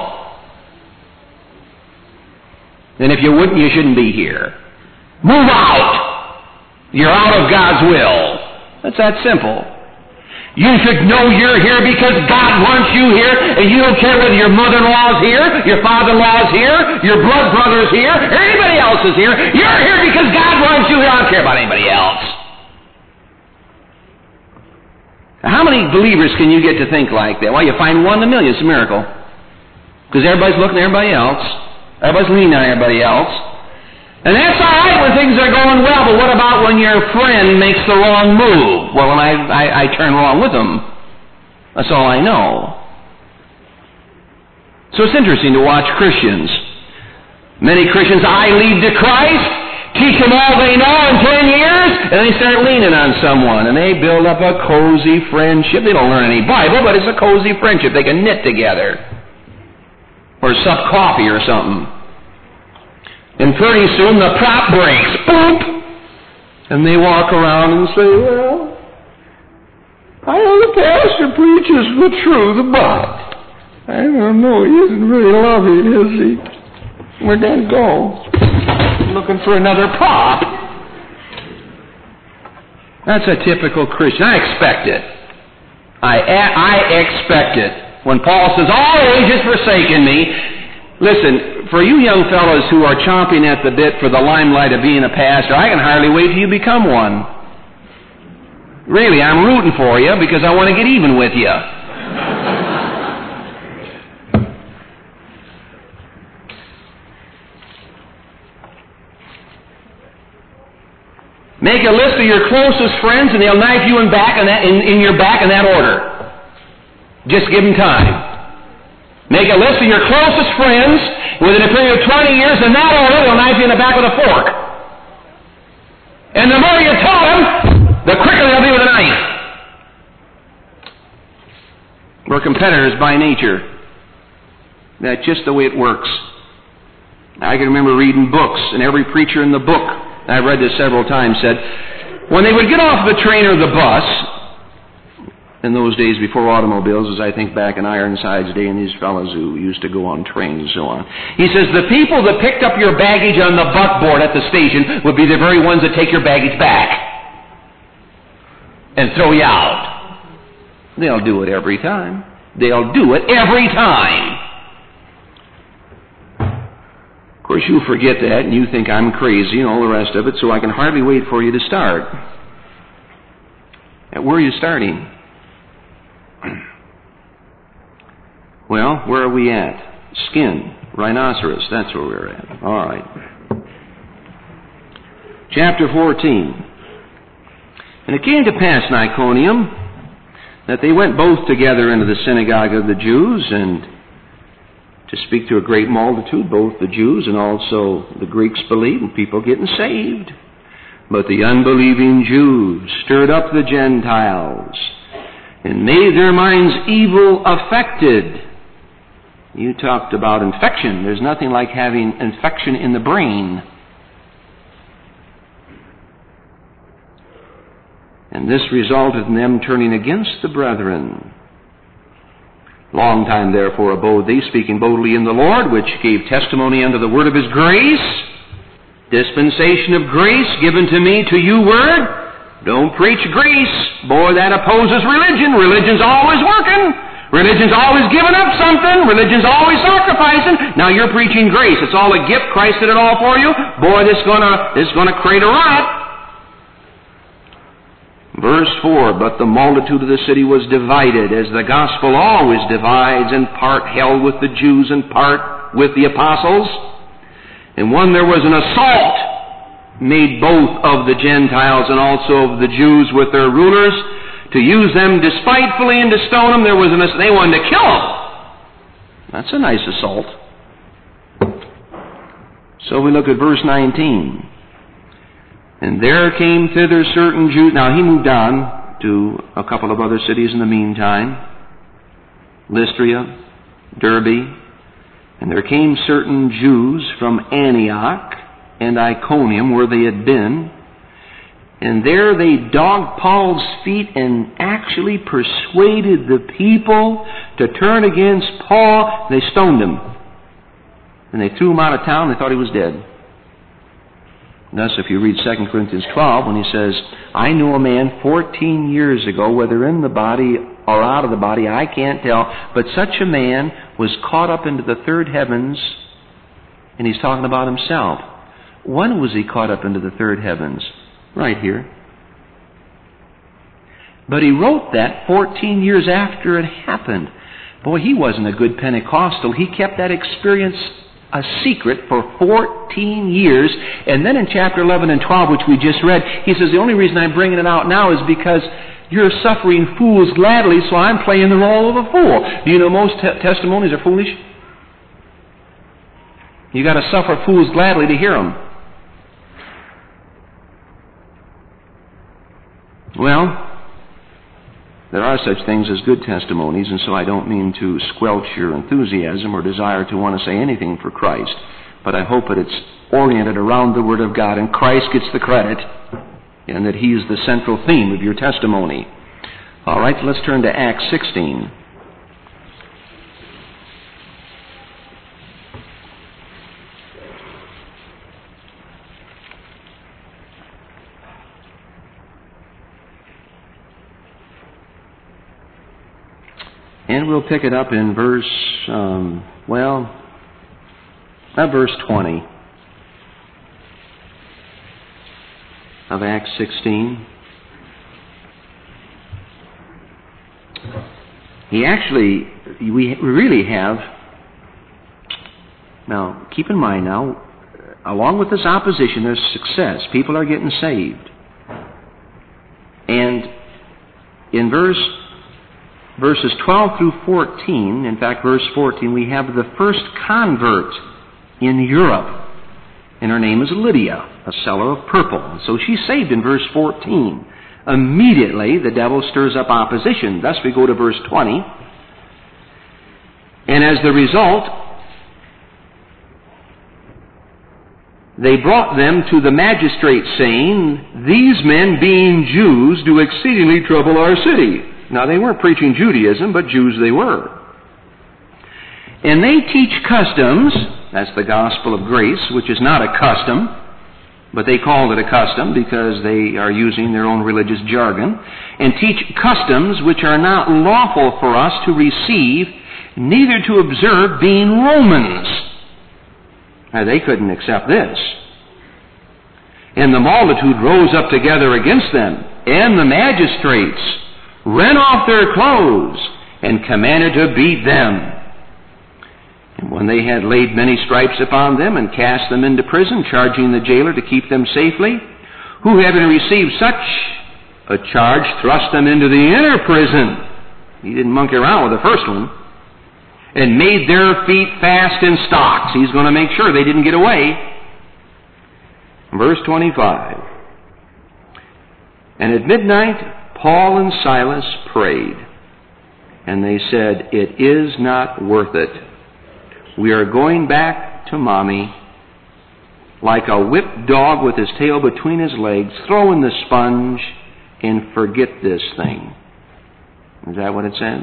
And if you wouldn't, you shouldn't be here. Move out! You're out of God's will. That's that simple. You should know you're here because God wants you here, and you don't care whether your mother-in-law's here, your father-in-law's here, your blood brother's here, or anybody else else is here. You're here because God wants you here. I don't care about anybody else. How many believers can you get to think like that? Well, you find one in a million. It's a miracle. Because everybody's looking at everybody else. Everybody's leaning on everybody else. And that's all right when things are going well, but what about when your friend makes the wrong move? Well, when I turn wrong with them. That's all I know. So it's interesting to watch Christians. Many Christians, I lead to Christ, teach them all they know in 10 years, and they start leaning on someone, and they build up a cozy friendship. They don't learn any Bible, but it's a cozy friendship. They can knit together. Or sup coffee or something. And pretty soon the prop breaks. Boop! And they walk around and say, well, I know the pastor preaches the truth, but I don't know, he isn't really loving, is he? Where'd that go? Looking for another prop. That's a typical Christian. I expect it. I expect it. When Paul says, all age has forsaken me, listen, for you young fellows who are chomping at the bit for the limelight of being a pastor, I can hardly wait till you become one. Really, I'm rooting for you because I want to get even with you. Make a list of your closest friends, and they'll knife you in your back in that order. Just give them time. Make a list of your closest friends within a period of 20 years. In that order, they'll knife you in the back with a fork. And the more you tell them, the quicker they'll be with a knife. We're competitors by nature. That's just the way it works. I can remember reading books, and every preacher in the book, I've read this several times, said, when they would get off the train or the bus, in those days before automobiles, as I think back in Ironside's day and these fellows who used to go on trains and so on. He says, the people that picked up your baggage on the buckboard at the station would be the very ones that take your baggage back and throw you out. They'll do it every time. They'll do it every time. Of course, you forget that and you think I'm crazy and all the rest of it, so I can hardly wait for you to start. Where are you starting? Well, where are we at? Skin, rhinoceros, that's where we're at. All right. Chapter 14. And it came to pass in Iconium that they went both together into the synagogue of the Jews, and to speak to a great multitude, both the Jews and also the Greeks believed, and people getting saved. But the unbelieving Jews stirred up the Gentiles and made their minds evil affected. You talked about infection. There's nothing like having infection in the brain. And this resulted in them turning against the brethren. Long time therefore abode they, speaking boldly in the Lord, which gave testimony unto the word of his grace. Dispensation of grace given to me to you word. Don't preach Greece. Boy, that opposes religion. Religion's always working. Religion's always giving up something. Religion's always sacrificing. Now you're preaching grace. It's all a gift. Christ did it all for you. Boy, this is gonna create a riot. Verse 4, but the multitude of the city was divided, as the gospel always divides, in part held with the Jews and part with the apostles. And when there was an assault made both of the Gentiles and also of the Jews with their rulers, to use them despitefully and to stone them, they wanted to kill them. That's a nice assault. So we look at verse 19. And there came thither certain Jews. Now he moved on to a couple of other cities in the meantime. Lystra, Derbe. And there came certain Jews from Antioch and Iconium, where they had been. And there they dogged Paul's feet and actually persuaded the people to turn against Paul. They stoned him. And they threw him out of town. They thought he was dead. Thus, if you read 2 Corinthians 12, when he says, I knew a man 14 years ago, whether in the body or out of the body, I can't tell, but such a man was caught up into the third heavens, and he's talking about himself. When was he caught up into the third heavens? Right here. But he wrote that 14 years after it happened. Boy, he wasn't a good Pentecostal. He kept that experience a secret for 14 years. And then in chapter 11 and 12, which we just read, he says, the only reason I'm bringing it out now is because you're suffering fools gladly, so I'm playing the role of a fool. Do you know most testimonies are foolish? You got to suffer fools gladly to hear them. Well, there are such things as good testimonies, and so I don't mean to squelch your enthusiasm or desire to want to say anything for Christ, but I hope that it's oriented around the Word of God and Christ gets the credit, and that He is the central theme of your testimony. All right, let's turn to Acts 16. And we'll pick it up in verse 20 of Acts 16. We really have, now keep in mind now, along with this opposition, there's success. People are getting saved. And in verses 12 through 14, in fact, verse 14, we have the first convert in Europe. And her name is Lydia, a seller of purple. And so she's saved in verse 14. Immediately, the devil stirs up opposition. Thus, we go to verse 20. And as the result, they brought them to the magistrates, saying, "These men, being Jews, do exceedingly trouble our city." Now, they weren't preaching Judaism, but Jews they were. "And they teach customs," that's the gospel of grace, which is not a custom, but they called it a custom because they are using their own religious jargon, "and teach customs which are not lawful for us to receive, neither to observe, being Romans." Now, they couldn't accept this. "And the multitude rose up together against them, and the magistrates rent off their clothes, and commanded to beat them. And when they had laid many stripes upon them, and cast them into prison, charging the jailer to keep them safely, who, having received such a charge, thrust them into the inner prison." He didn't monkey around with the first one. "And made their feet fast in stocks." He's going to make sure they didn't get away. Verse 25. "And at midnight Paul and Silas prayed, and they said, 'It is not worth it. We are going back to Mommy, like a whipped dog with his tail between his legs, throw in the sponge and forget this thing.'" Is that what it says?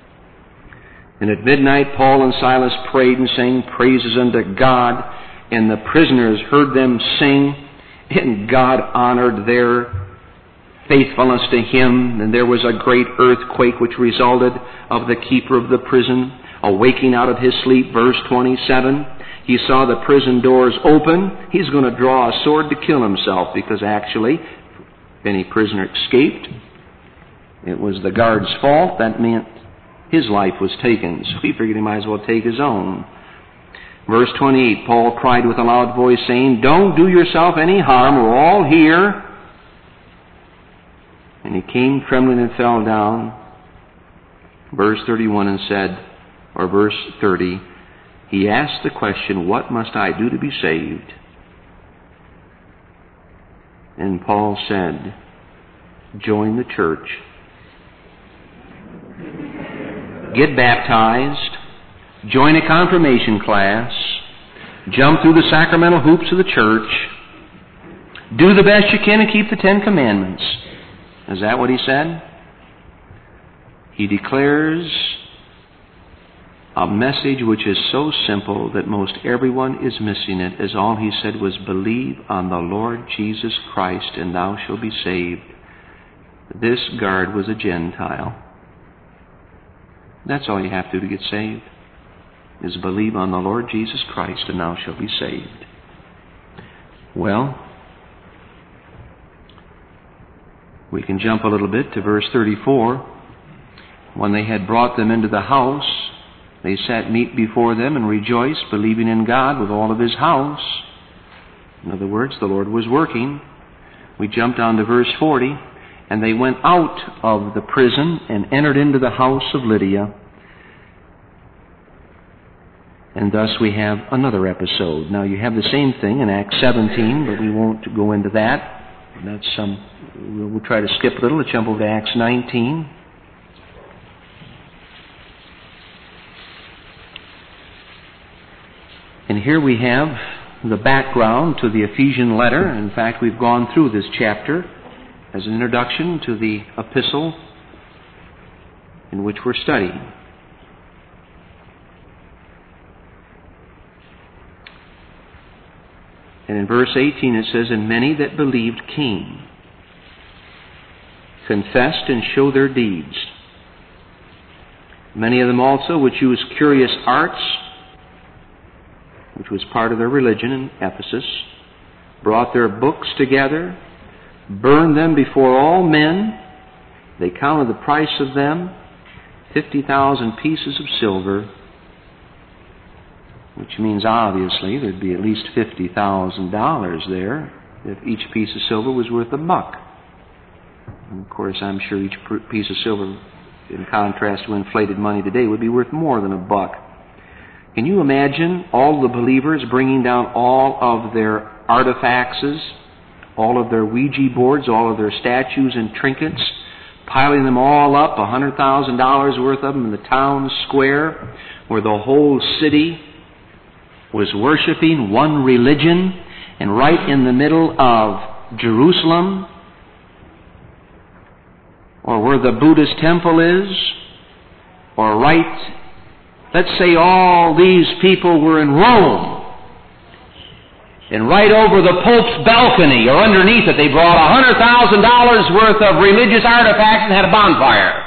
"And at midnight Paul and Silas prayed and sang praises unto God, and the prisoners heard them sing, and God honored their faithfulness to Him. And there was a great earthquake which resulted of the keeper of the prison awaking out of his sleep." Verse 27, he saw the prison doors open. He's going to draw a sword to kill himself, because actually, if any prisoner escaped, it was the guard's fault. That meant his life was taken. So he figured he might as well take his own. Verse 28, Paul cried with a loud voice, saying, "Don't do yourself any harm. We're all here." And he came trembling and fell down. Verse 31 and said, or verse 30, he asked the question, "What must I do to be saved?" And Paul said, "Join the church. Get baptized. Join a confirmation class. Jump through the sacramental hoops of the church. Do the best you can and keep the 10 Commandments." Is that what he said? He declares a message which is so simple that most everyone is missing it, as all he said was, "Believe on the Lord Jesus Christ, and thou shalt be saved." This guard was a Gentile. That's all you have to do to get saved, is believe on the Lord Jesus Christ, and thou shalt be saved. Well, we can jump a little bit to verse 34. When they had brought them into the house, they sat meat before them and rejoiced, believing in God with all of his house. In other words, the Lord was working. We jumped on to verse 40. And they went out of the prison and entered into the house of Lydia. And thus we have another episode. Now you have the same thing in Acts 17, but we won't go into that. We'll try to skip a little and jump over to Acts 19. And here we have the background to the Ephesian letter. In fact, we've gone through this chapter as an introduction to the epistle in which we're studying. And in verse 18 it says, "And many that believed came, confessed and showed their deeds. Many of them also which used curious arts," which was part of their religion in Ephesus, "brought their books together, burned them before all men. They counted the price of them, 50,000 pieces of silver," which means obviously there'd be at least $50,000 there if each piece of silver was worth $1. And of course, I'm sure each piece of silver, in contrast to inflated money today, would be worth more than $1. Can you imagine all the believers bringing down all of their artifacts, all of their Ouija boards, all of their statues and trinkets, piling them all up, $100,000 worth of them, in the town square where the whole city was worshiping one religion, and right in the middle of Jerusalem, or where the Buddhist temple is, or let's say all these people were in Rome, and right over the Pope's balcony, or underneath it, they brought $100,000 worth of religious artifacts and had a bonfire.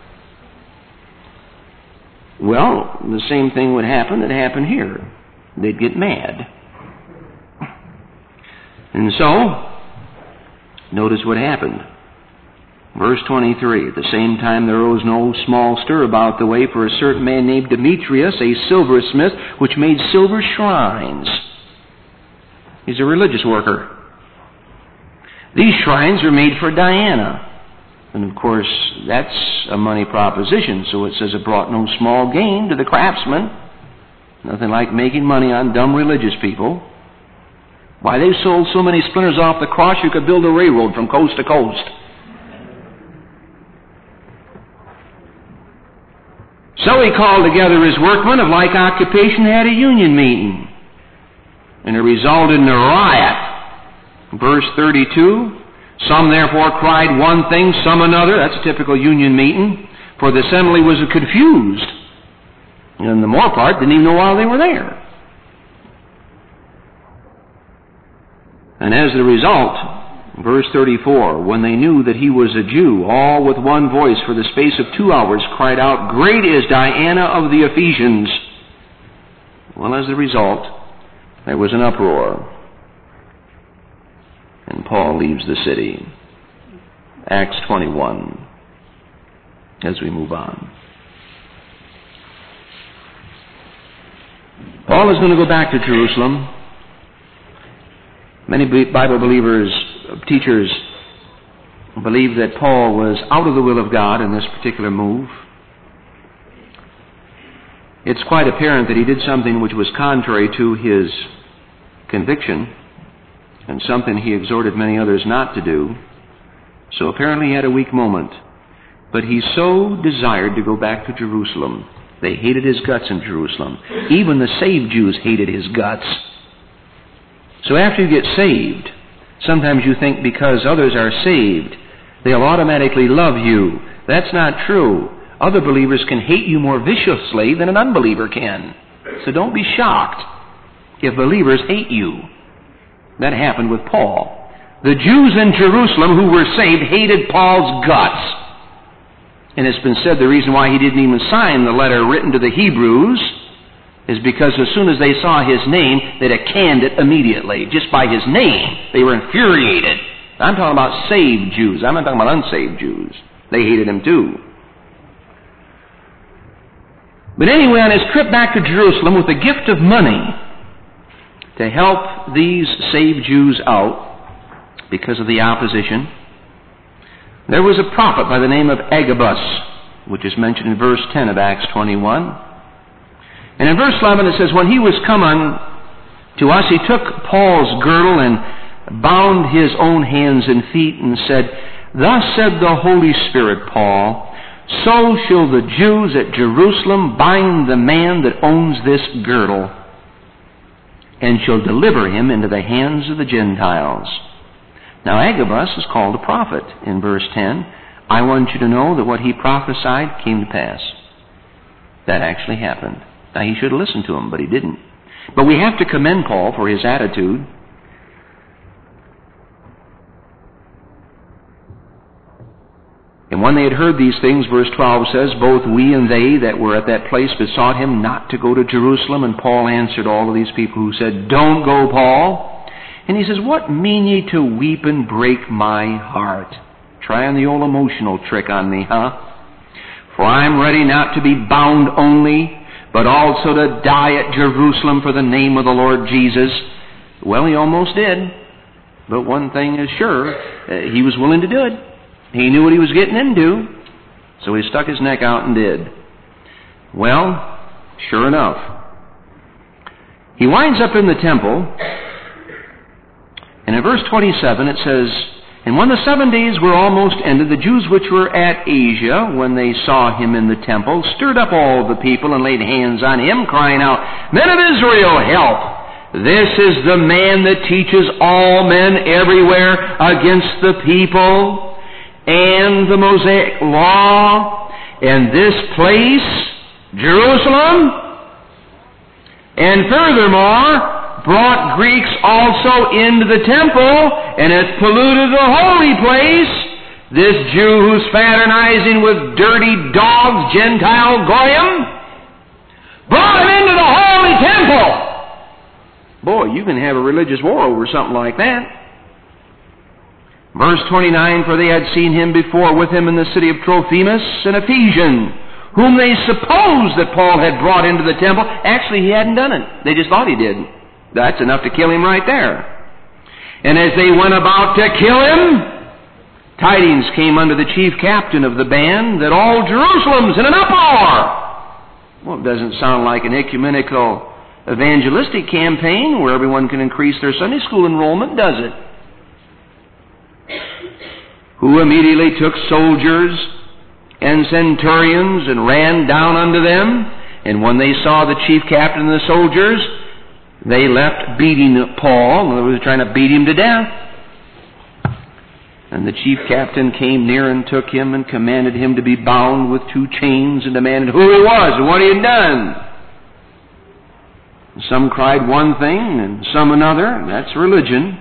Well, the same thing would happen that happened here. They'd get mad. And so, notice what happened. Verse 23, "At the same time there arose no small stir about the way for a certain man named Demetrius, a silversmith, which made silver shrines." He's a religious worker. These shrines are made for Diana. And of course, that's a money proposition, so it says it brought no small gain to the craftsman. Nothing like making money on dumb religious people. Why, they sold so many splinters off the cross you could build a railroad from coast to coast. So he called together his workmen of like occupation and had a union meeting. And it resulted in a riot. Verse 32, "Some therefore cried one thing, some another." That's a typical union meeting. "For the assembly was confused, and the more part didn't even know why they were there. And as the result," verse 34, "when they knew that he was a Jew, all with one voice for the space of 2 hours cried out, 'Great is Diana of the Ephesians.'" Well, as the result, there was an uproar. And Paul leaves the city. Acts 21, as we move on. Paul is going to go back to Jerusalem. Many Bible believers, teachers, believe that Paul was out of the will of God in this particular move. It's quite apparent that he did something which was contrary to his conviction, and something he exhorted many others not to do. So apparently he had a weak moment. But he so desired to go back to Jerusalem. They hated his guts in Jerusalem. Even the saved Jews hated his guts. So after you get saved, sometimes you think because others are saved, they'll automatically love you. That's not true. Other believers can hate you more viciously than an unbeliever can. So don't be shocked if believers hate you. That happened with Paul. The Jews in Jerusalem who were saved hated Paul's guts. And it's been said the reason why he didn't even sign the letter written to the Hebrews is because as soon as they saw his name, they'd have canned it immediately. Just by his name, they were infuriated. I'm talking about saved Jews. I'm not talking about unsaved Jews. They hated him too. But anyway, on his trip back to Jerusalem with a gift of money to help these saved Jews out because of the opposition, there was a prophet by the name of Agabus, which is mentioned in verse 10 of Acts 21. And in verse 11 it says, when he was come unto us, he took Paul's girdle and bound his own hands and feet and said, thus said the Holy Spirit, Paul, so shall the Jews at Jerusalem bind the man that owns this girdle, and shall deliver him into the hands of the Gentiles. Now Agabus is called a prophet in verse 10. I want you to know that what he prophesied came to pass. That actually happened. Now he should have listened to him, but he didn't. But we have to commend Paul for his attitude. And when they had heard these things, verse 12 says, both we and they that were at that place besought him not to go to Jerusalem. And Paul answered all of these people who said, don't go, Paul. And he says, what mean ye to weep and break my heart? Trying the old emotional trick on me, huh? For I am ready not to be bound only, but also to die at Jerusalem for the name of the Lord Jesus. Well, he almost did. But one thing is sure, he was willing to do it. He knew what he was getting into, so he stuck his neck out and did. Well, sure enough, he winds up in the temple, and in verse 27 it says, and when the 7 days were almost ended, the Jews which were at Asia, when they saw him in the temple, stirred up all the people and laid hands on him, crying out, men of Israel, help! This is the man that teaches all men everywhere against the people and the Mosaic law, and this place, Jerusalem, and furthermore, brought Greeks also into the temple, and hath polluted the holy place. This Jew who's fraternizing with dirty dogs, Gentile Goyim, brought him into the holy temple. Boy, you can have a religious war over something like that. Verse 29, for they had seen him before with him in the city of Trophimus, an Ephesian, whom they supposed that Paul had brought into the temple. Actually, he hadn't done it. They just thought he did. That's enough to kill him right there. And as they went about to kill him, tidings came unto the chief captain of the band that all Jerusalem's in an uproar. Well, it doesn't sound like an ecumenical evangelistic campaign where everyone can increase their Sunday school enrollment, does it? Who immediately took soldiers and centurions and ran down unto them. And when they saw the chief captain and the soldiers, they left beating Paul. In other words, trying to beat him to death. And the chief captain came near and took him and commanded him to be bound with 2 chains and demanded who he was and what he had done. Some cried one thing and some another. That's religion.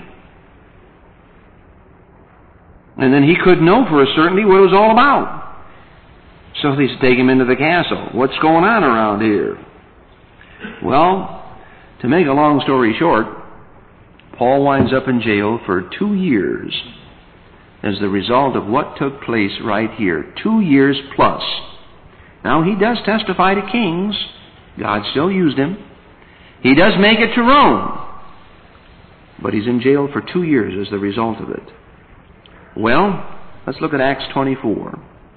And then he couldn't know for a certainty what it was all about. So they take him into the castle. What's going on around here? Well, to make a long story short, Paul winds up in jail for 2 years as the result of what took place right here. 2 years plus. Now, he does testify to kings. God still used him. He does make it to Rome. But he's in jail for 2 years as the result of it. Well, let's look at Acts 24.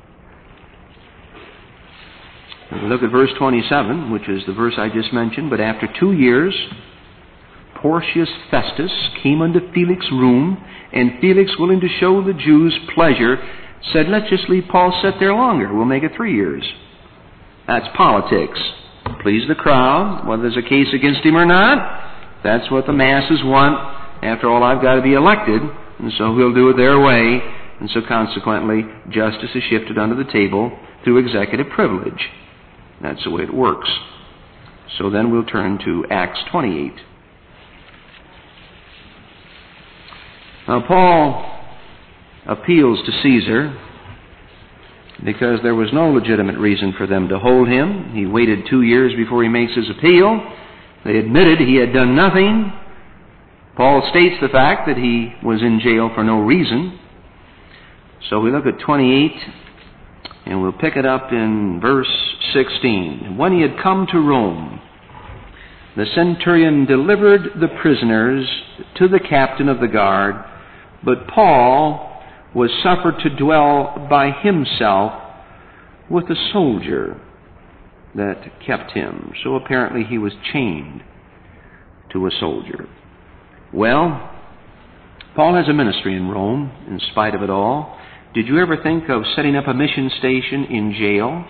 And we look at verse 27, which is the verse I just mentioned. But after 2 years, Porcius Festus came unto Felix's room, and Felix, willing to show the Jews pleasure, said, let's just leave Paul sit there longer. We'll make it 3 years. That's politics. Please the crowd, whether there's a case against him or not. That's what the masses want. After all, I've got to be elected. And so we'll do it their way. And so consequently, justice is shifted under the table through executive privilege. That's the way it works. So then we'll turn to Acts 28. Now Paul appeals to Caesar because there was no legitimate reason for them to hold him. He waited 2 years before he makes his appeal. They admitted he had done nothing. Paul states the fact that he was in jail for no reason. So we look at 28, and we'll pick it up in verse 16. When he had come to Rome, the centurion delivered the prisoners to the captain of the guard, but Paul was suffered to dwell by himself with a soldier that kept him. So apparently he was chained to a soldier. Well, Paul has a ministry in Rome, in spite of it all. Did you ever think of setting up a mission station in jail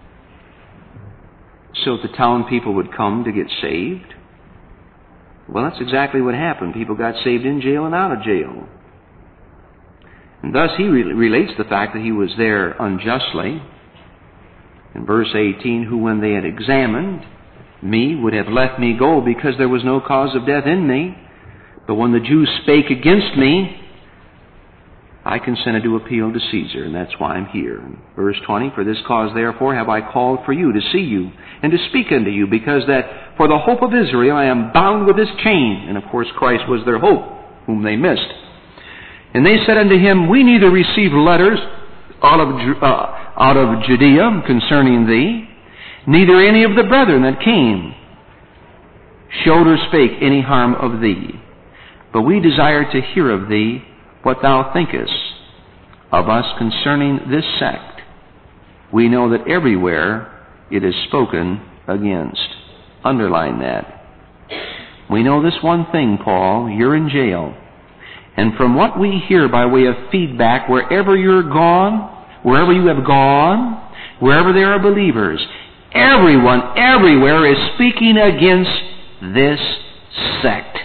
so that the town people would come to get saved? Well, that's exactly what happened. People got saved in jail and out of jail. And thus he relates the fact that he was there unjustly. In verse 18, who when they had examined me would have let me go because there was no cause of death in me. But when the Jews spake against me, I consented to appeal to Caesar, and that's why I'm here. Verse 20, for this cause therefore have I called for you to see you and to speak unto you, because that for the hope of Israel I am bound with this chain. And of course Christ was their hope, whom they missed. And they said unto him, we neither receive letters out of Judea concerning thee, neither any of the brethren that came showed or spake any harm of thee. But we desire to hear of thee what thou thinkest of us concerning this sect. We know that everywhere it is spoken against. Underline that. We know this one thing, Paul, you're in jail. And from what we hear by way of feedback, wherever you're gone, wherever you have gone, wherever there are believers, everyone, everywhere is speaking against this sect.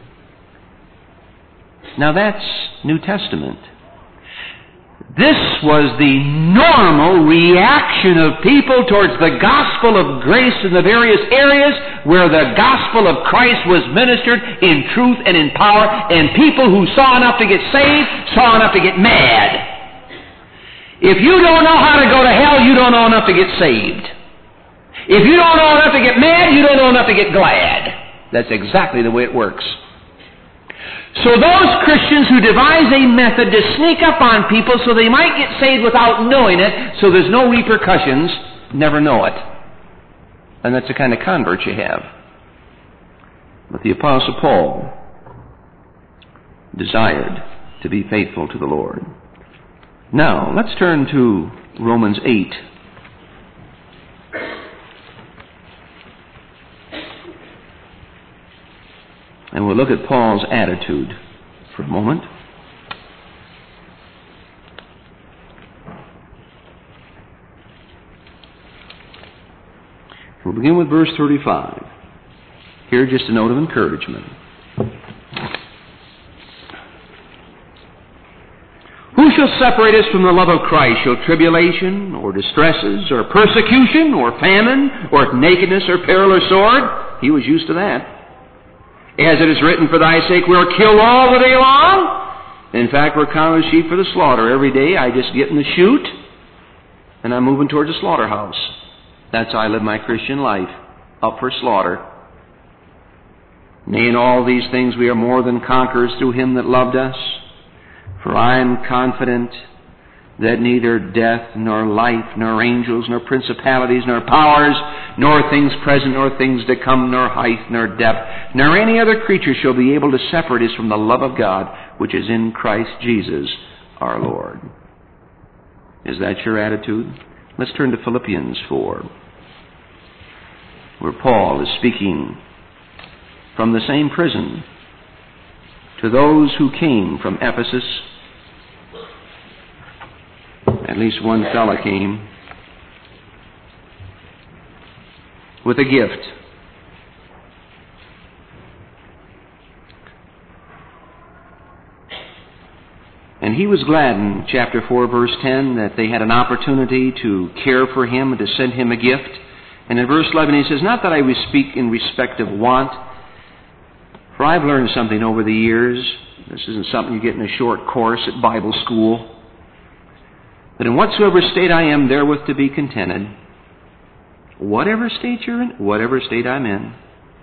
Now that's New Testament. This was the normal reaction of people towards the gospel of grace in the various areas where the gospel of Christ was ministered in truth and in power, and people who saw enough to get saved saw enough to get mad. If you don't know how to go to hell, you don't know enough to get saved. If you don't know enough to get mad, you don't know enough to get glad. That's exactly the way it works. So those Christians who devise a method to sneak up on people so they might get saved without knowing it, so there's no repercussions, never know it. And that's the kind of convert you have. But the Apostle Paul desired to be faithful to the Lord. Now, let's turn to Romans 8. And we'll look at Paul's attitude for a moment. We'll begin with verse 35. Here, just a note of encouragement. Who shall separate us from the love of Christ? Shall tribulation, or distresses, or persecution, or famine, or nakedness, or peril, or sword? He was used to that. As it is written, for thy sake we are killed all the day long. In fact, we're counted as sheep for the slaughter. Every day I just get in the chute, and I'm moving towards the slaughterhouse. That's how I live my Christian life, up for slaughter. Nay, in all these things we are more than conquerors through him that loved us. For I am confident that neither death, nor life, nor angels, nor principalities, nor powers, nor things present, nor things to come, nor height, nor depth, nor any other creature shall be able to separate us from the love of God, which is in Christ Jesus our Lord. Is that your attitude? Let's turn to Philippians 4, where Paul is speaking from the same prison to those who came from Ephesus. At least one fellow came with a gift. And he was glad in chapter 4, verse 10, that they had an opportunity to care for him and to send him a gift. And in verse 11 he says, not that I speak in respect of want, for I've learned something over the years. This isn't something you get in a short course at Bible school. that in whatsoever state I am, therewith to be contented. Whatever state you're in, whatever state I'm in.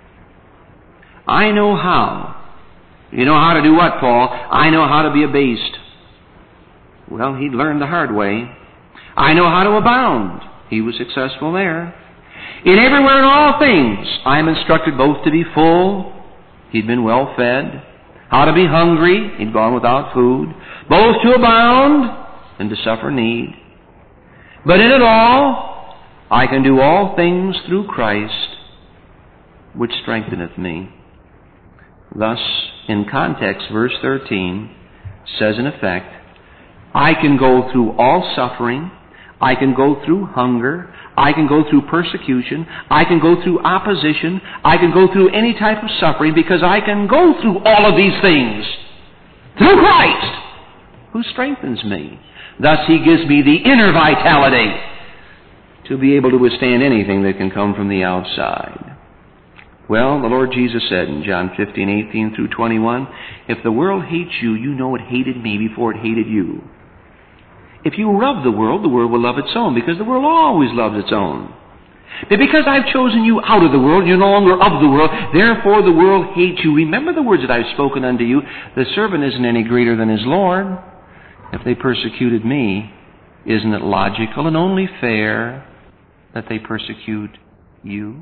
I know how. You know how to do what, Paul? I know how to be abased. Well, he'd learned the hard way. I know how to abound. He was successful there. In everywhere and all things, I am instructed both to be full. He'd been well fed. How to be hungry. He'd gone without food. Both to abound and to suffer need. But in it all, I can do all things through Christ, which strengtheneth me. Thus, in context, verse 13 says in effect, I can go through all suffering, I can go through hunger, I can go through persecution, I can go through opposition, I can go through any type of suffering because I can go through all of these things through Christ, who strengthens me. Thus, He gives me the inner vitality to be able to withstand anything that can come from the outside. Well, the Lord Jesus said in John 15:18 through 21, if the world hates you, you know it hated me before it hated you. If you love the world will love its own, because the world always loves its own. But because I've chosen you out of the world, you're no longer of the world, therefore the world hates you. Remember the words that I've spoken unto you, the servant isn't any greater than his Lord. If they persecuted me, isn't it logical and only fair that they persecute you?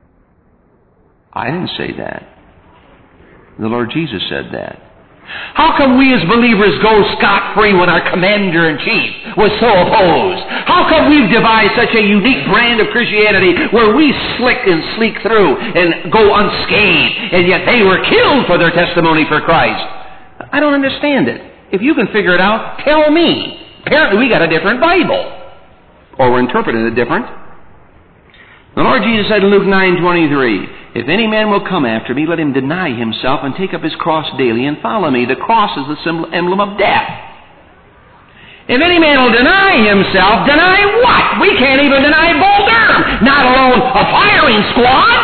I didn't say that. The Lord Jesus said that. How come we as believers go scot-free when our commander-in-chief was so opposed? How come we've devised such a unique brand of Christianity where we slick and sleek through and go unscathed, and yet they were killed for their testimony for Christ? I don't understand it. If you can figure it out, tell me. Apparently we got a different Bible. Or we're interpreting it different. The Lord Jesus said in Luke 9:23, if any man will come after me, let him deny himself and take up his cross daily and follow me. The cross is the emblem of death. If any man will deny himself, deny what? We can't even deny Bull Durham, not alone a firing squad.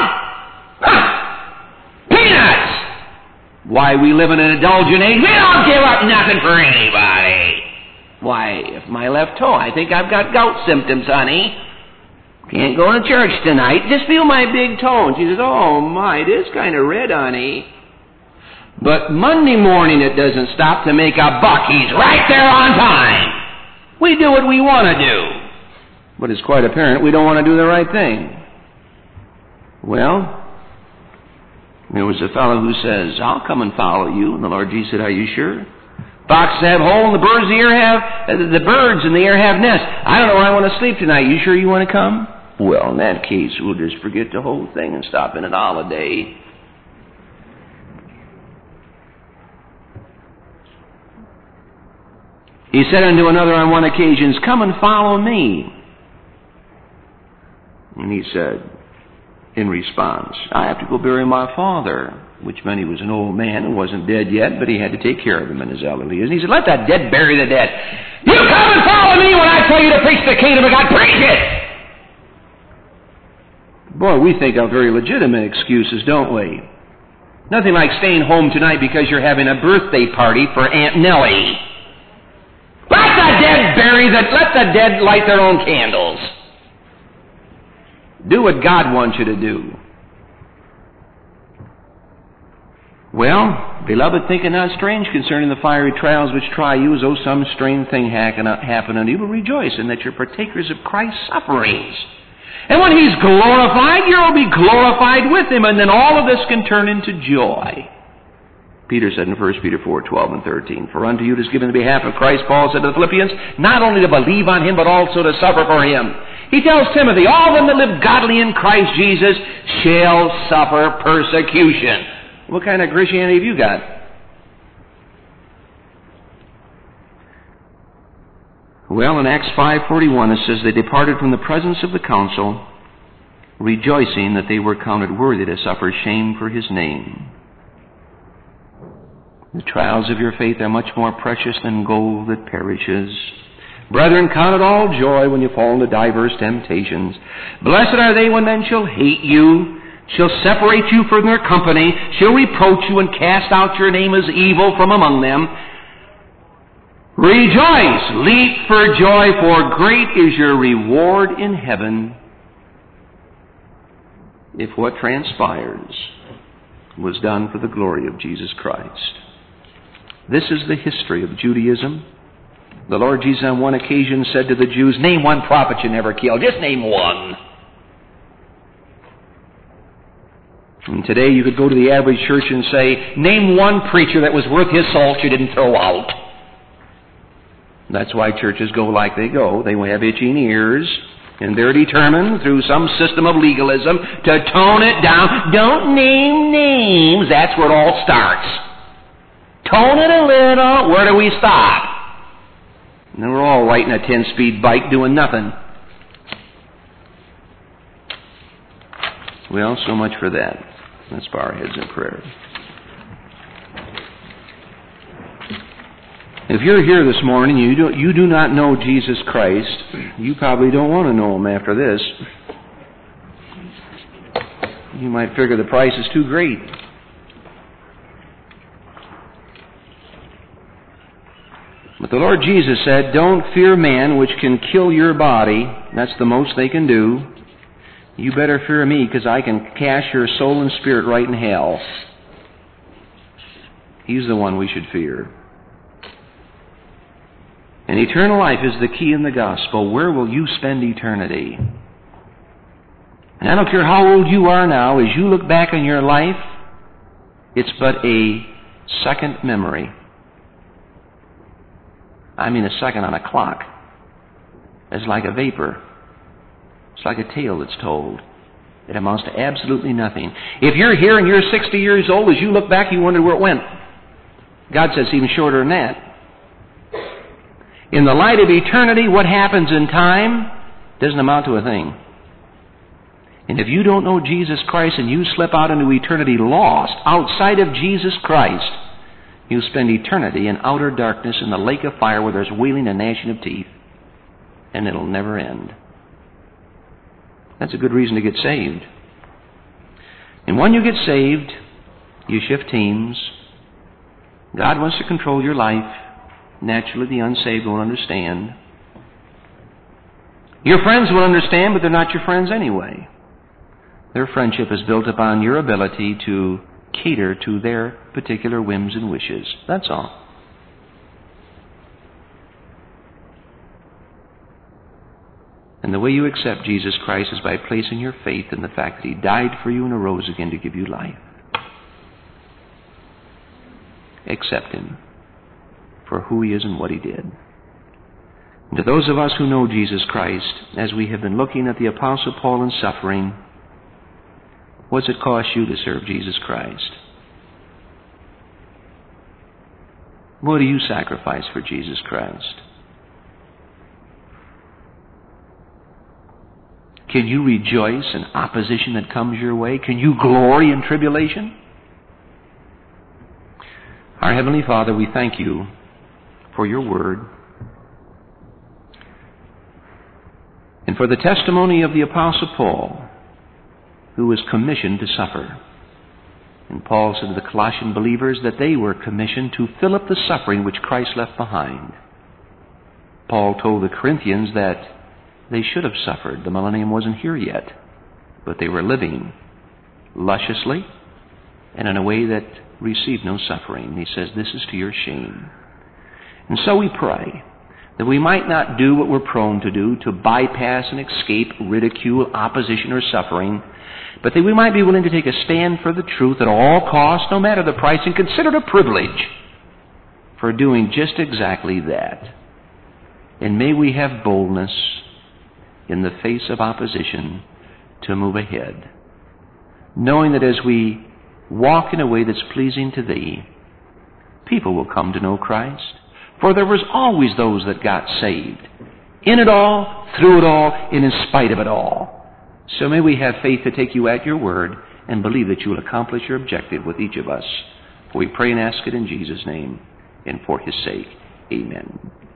Peanuts! Why, we live in an indulgent age. We don't give up nothing for anybody. Why, if my left toe, I think I've got gout symptoms, honey. Can't go to church tonight. Just feel my big toe. And she says, oh my, it is kind of red, honey. But Monday morning it doesn't stop to make a buck. He's right there on time. We do what we want to do. But it's quite apparent we don't want to do the right thing. Well, there was a fellow who says, I'll come and follow you. And the Lord Jesus said, are you sure? Foxes have hole and the birds in the air have nests. I don't know where I want to sleep tonight. You sure you want to come? Well, in that case, we'll just forget the whole thing and stop in at holiday. He said unto another on one occasion, come and follow me. And he said, in response, I have to go bury my father. Which meant he was an old man and wasn't dead yet, but he had to take care of him in his elderly years. And he said, let that dead bury the dead. You come and follow me when I tell you to preach the kingdom of God. Preach it! Boy, we think of very legitimate excuses, don't we? Nothing like staying home tonight because you're having a birthday party for Aunt Nellie. Let the dead let the dead light their own candles. Do what God wants you to do. Well, beloved, think it not strange concerning the fiery trials which try you, as though some strange thing happen unto you, but rejoice in that you're partakers of Christ's sufferings. And when He's glorified, you'll be glorified with Him, and then all of this can turn into joy. Peter said in 1 Peter 4:12 and 13, for unto you it is given in behalf of Christ, Paul said to the Philippians, not only to believe on Him, but also to suffer for Him. He tells Timothy, all them that live godly in Christ Jesus shall suffer persecution. What kind of Christianity have you got? Well, in Acts 5:41 it says, they departed from the presence of the council, rejoicing that they were counted worthy to suffer shame for His name. The trials of your faith are much more precious than gold that perishes. Brethren, count it all joy when you fall into diverse temptations. Blessed are they when men shall hate you, shall separate you from their company, shall reproach you and cast out your name as evil from among them. Rejoice, leap for joy, for great is your reward in heaven, if what transpires was done for the glory of Jesus Christ. This is the history of Judaism. The Lord Jesus on one occasion said to the Jews, name one prophet you never killed. Just name one. And today you could go to the average church and say, name one preacher that was worth his salt you didn't throw out. That's why churches go like they go. They have itching ears, and they're determined through some system of legalism to tone it down. Don't name names. That's where it all starts. Tone it a little. Where do we stop? And then we're all riding a 10-speed bike doing nothing. Well, so much for that. Let's bow our heads in prayer. If you're here this morning and you do not know Jesus Christ, you probably don't want to know Him after this. You might figure the price is too great. But the Lord Jesus said, don't fear man which can kill your body. That's the most they can do. You better fear me, because I can cast your soul and spirit right in hell. He's the one we should fear. And eternal life is the key in the gospel. Where will you spend eternity? And I don't care how old you are now, as you look back on your life, it's but a second memory. I mean a second on a clock. It's like a vapor. It's like a tale that's told. It amounts to absolutely nothing. If you're here and you're 60 years old, as you look back, you wonder where it went. God says even shorter than that. In the light of eternity, what happens in time doesn't amount to a thing. And if you don't know Jesus Christ and you slip out into eternity lost, outside of Jesus Christ, you'll spend eternity in outer darkness in the lake of fire where there's wailing and gnashing of teeth. And it'll never end. That's a good reason to get saved. And when you get saved, you shift teams. God wants to control your life. Naturally, the unsaved won't understand. Your friends will understand, but they're not your friends anyway. Their friendship is built upon your ability to cater to their particular whims and wishes. That's all. And the way you accept Jesus Christ is by placing your faith in the fact that He died for you and arose again to give you life. Accept Him for who He is and what He did. And to those of us who know Jesus Christ, as we have been looking at the Apostle Paul in suffering, what's it cost you to serve Jesus Christ? What do you sacrifice for Jesus Christ? Can you rejoice in opposition that comes your way? Can you glory in tribulation? Our Heavenly Father, we thank You for Your Word and for the testimony of the Apostle Paul, who was commissioned to suffer. And Paul said to the Colossian believers that they were commissioned to fill up the suffering which Christ left behind. Paul told the Corinthians that they should have suffered. The millennium wasn't here yet, but they were living lusciously and in a way that received no suffering. He says, this is to your shame. And so we pray that we might not do what we're prone to do, to bypass and escape ridicule, opposition, or suffering, but that we might be willing to take a stand for the truth at all costs, no matter the price, and consider it a privilege for doing just exactly that. And may we have boldness in the face of opposition to move ahead, knowing that as we walk in a way that's pleasing to Thee, people will come to know Christ. For there was always those that got saved, in it all, through it all, and in spite of it all. So may we have faith to take You at Your word and believe that You will accomplish Your objective with each of us. For we pray and ask it in Jesus' name and for His sake. Amen.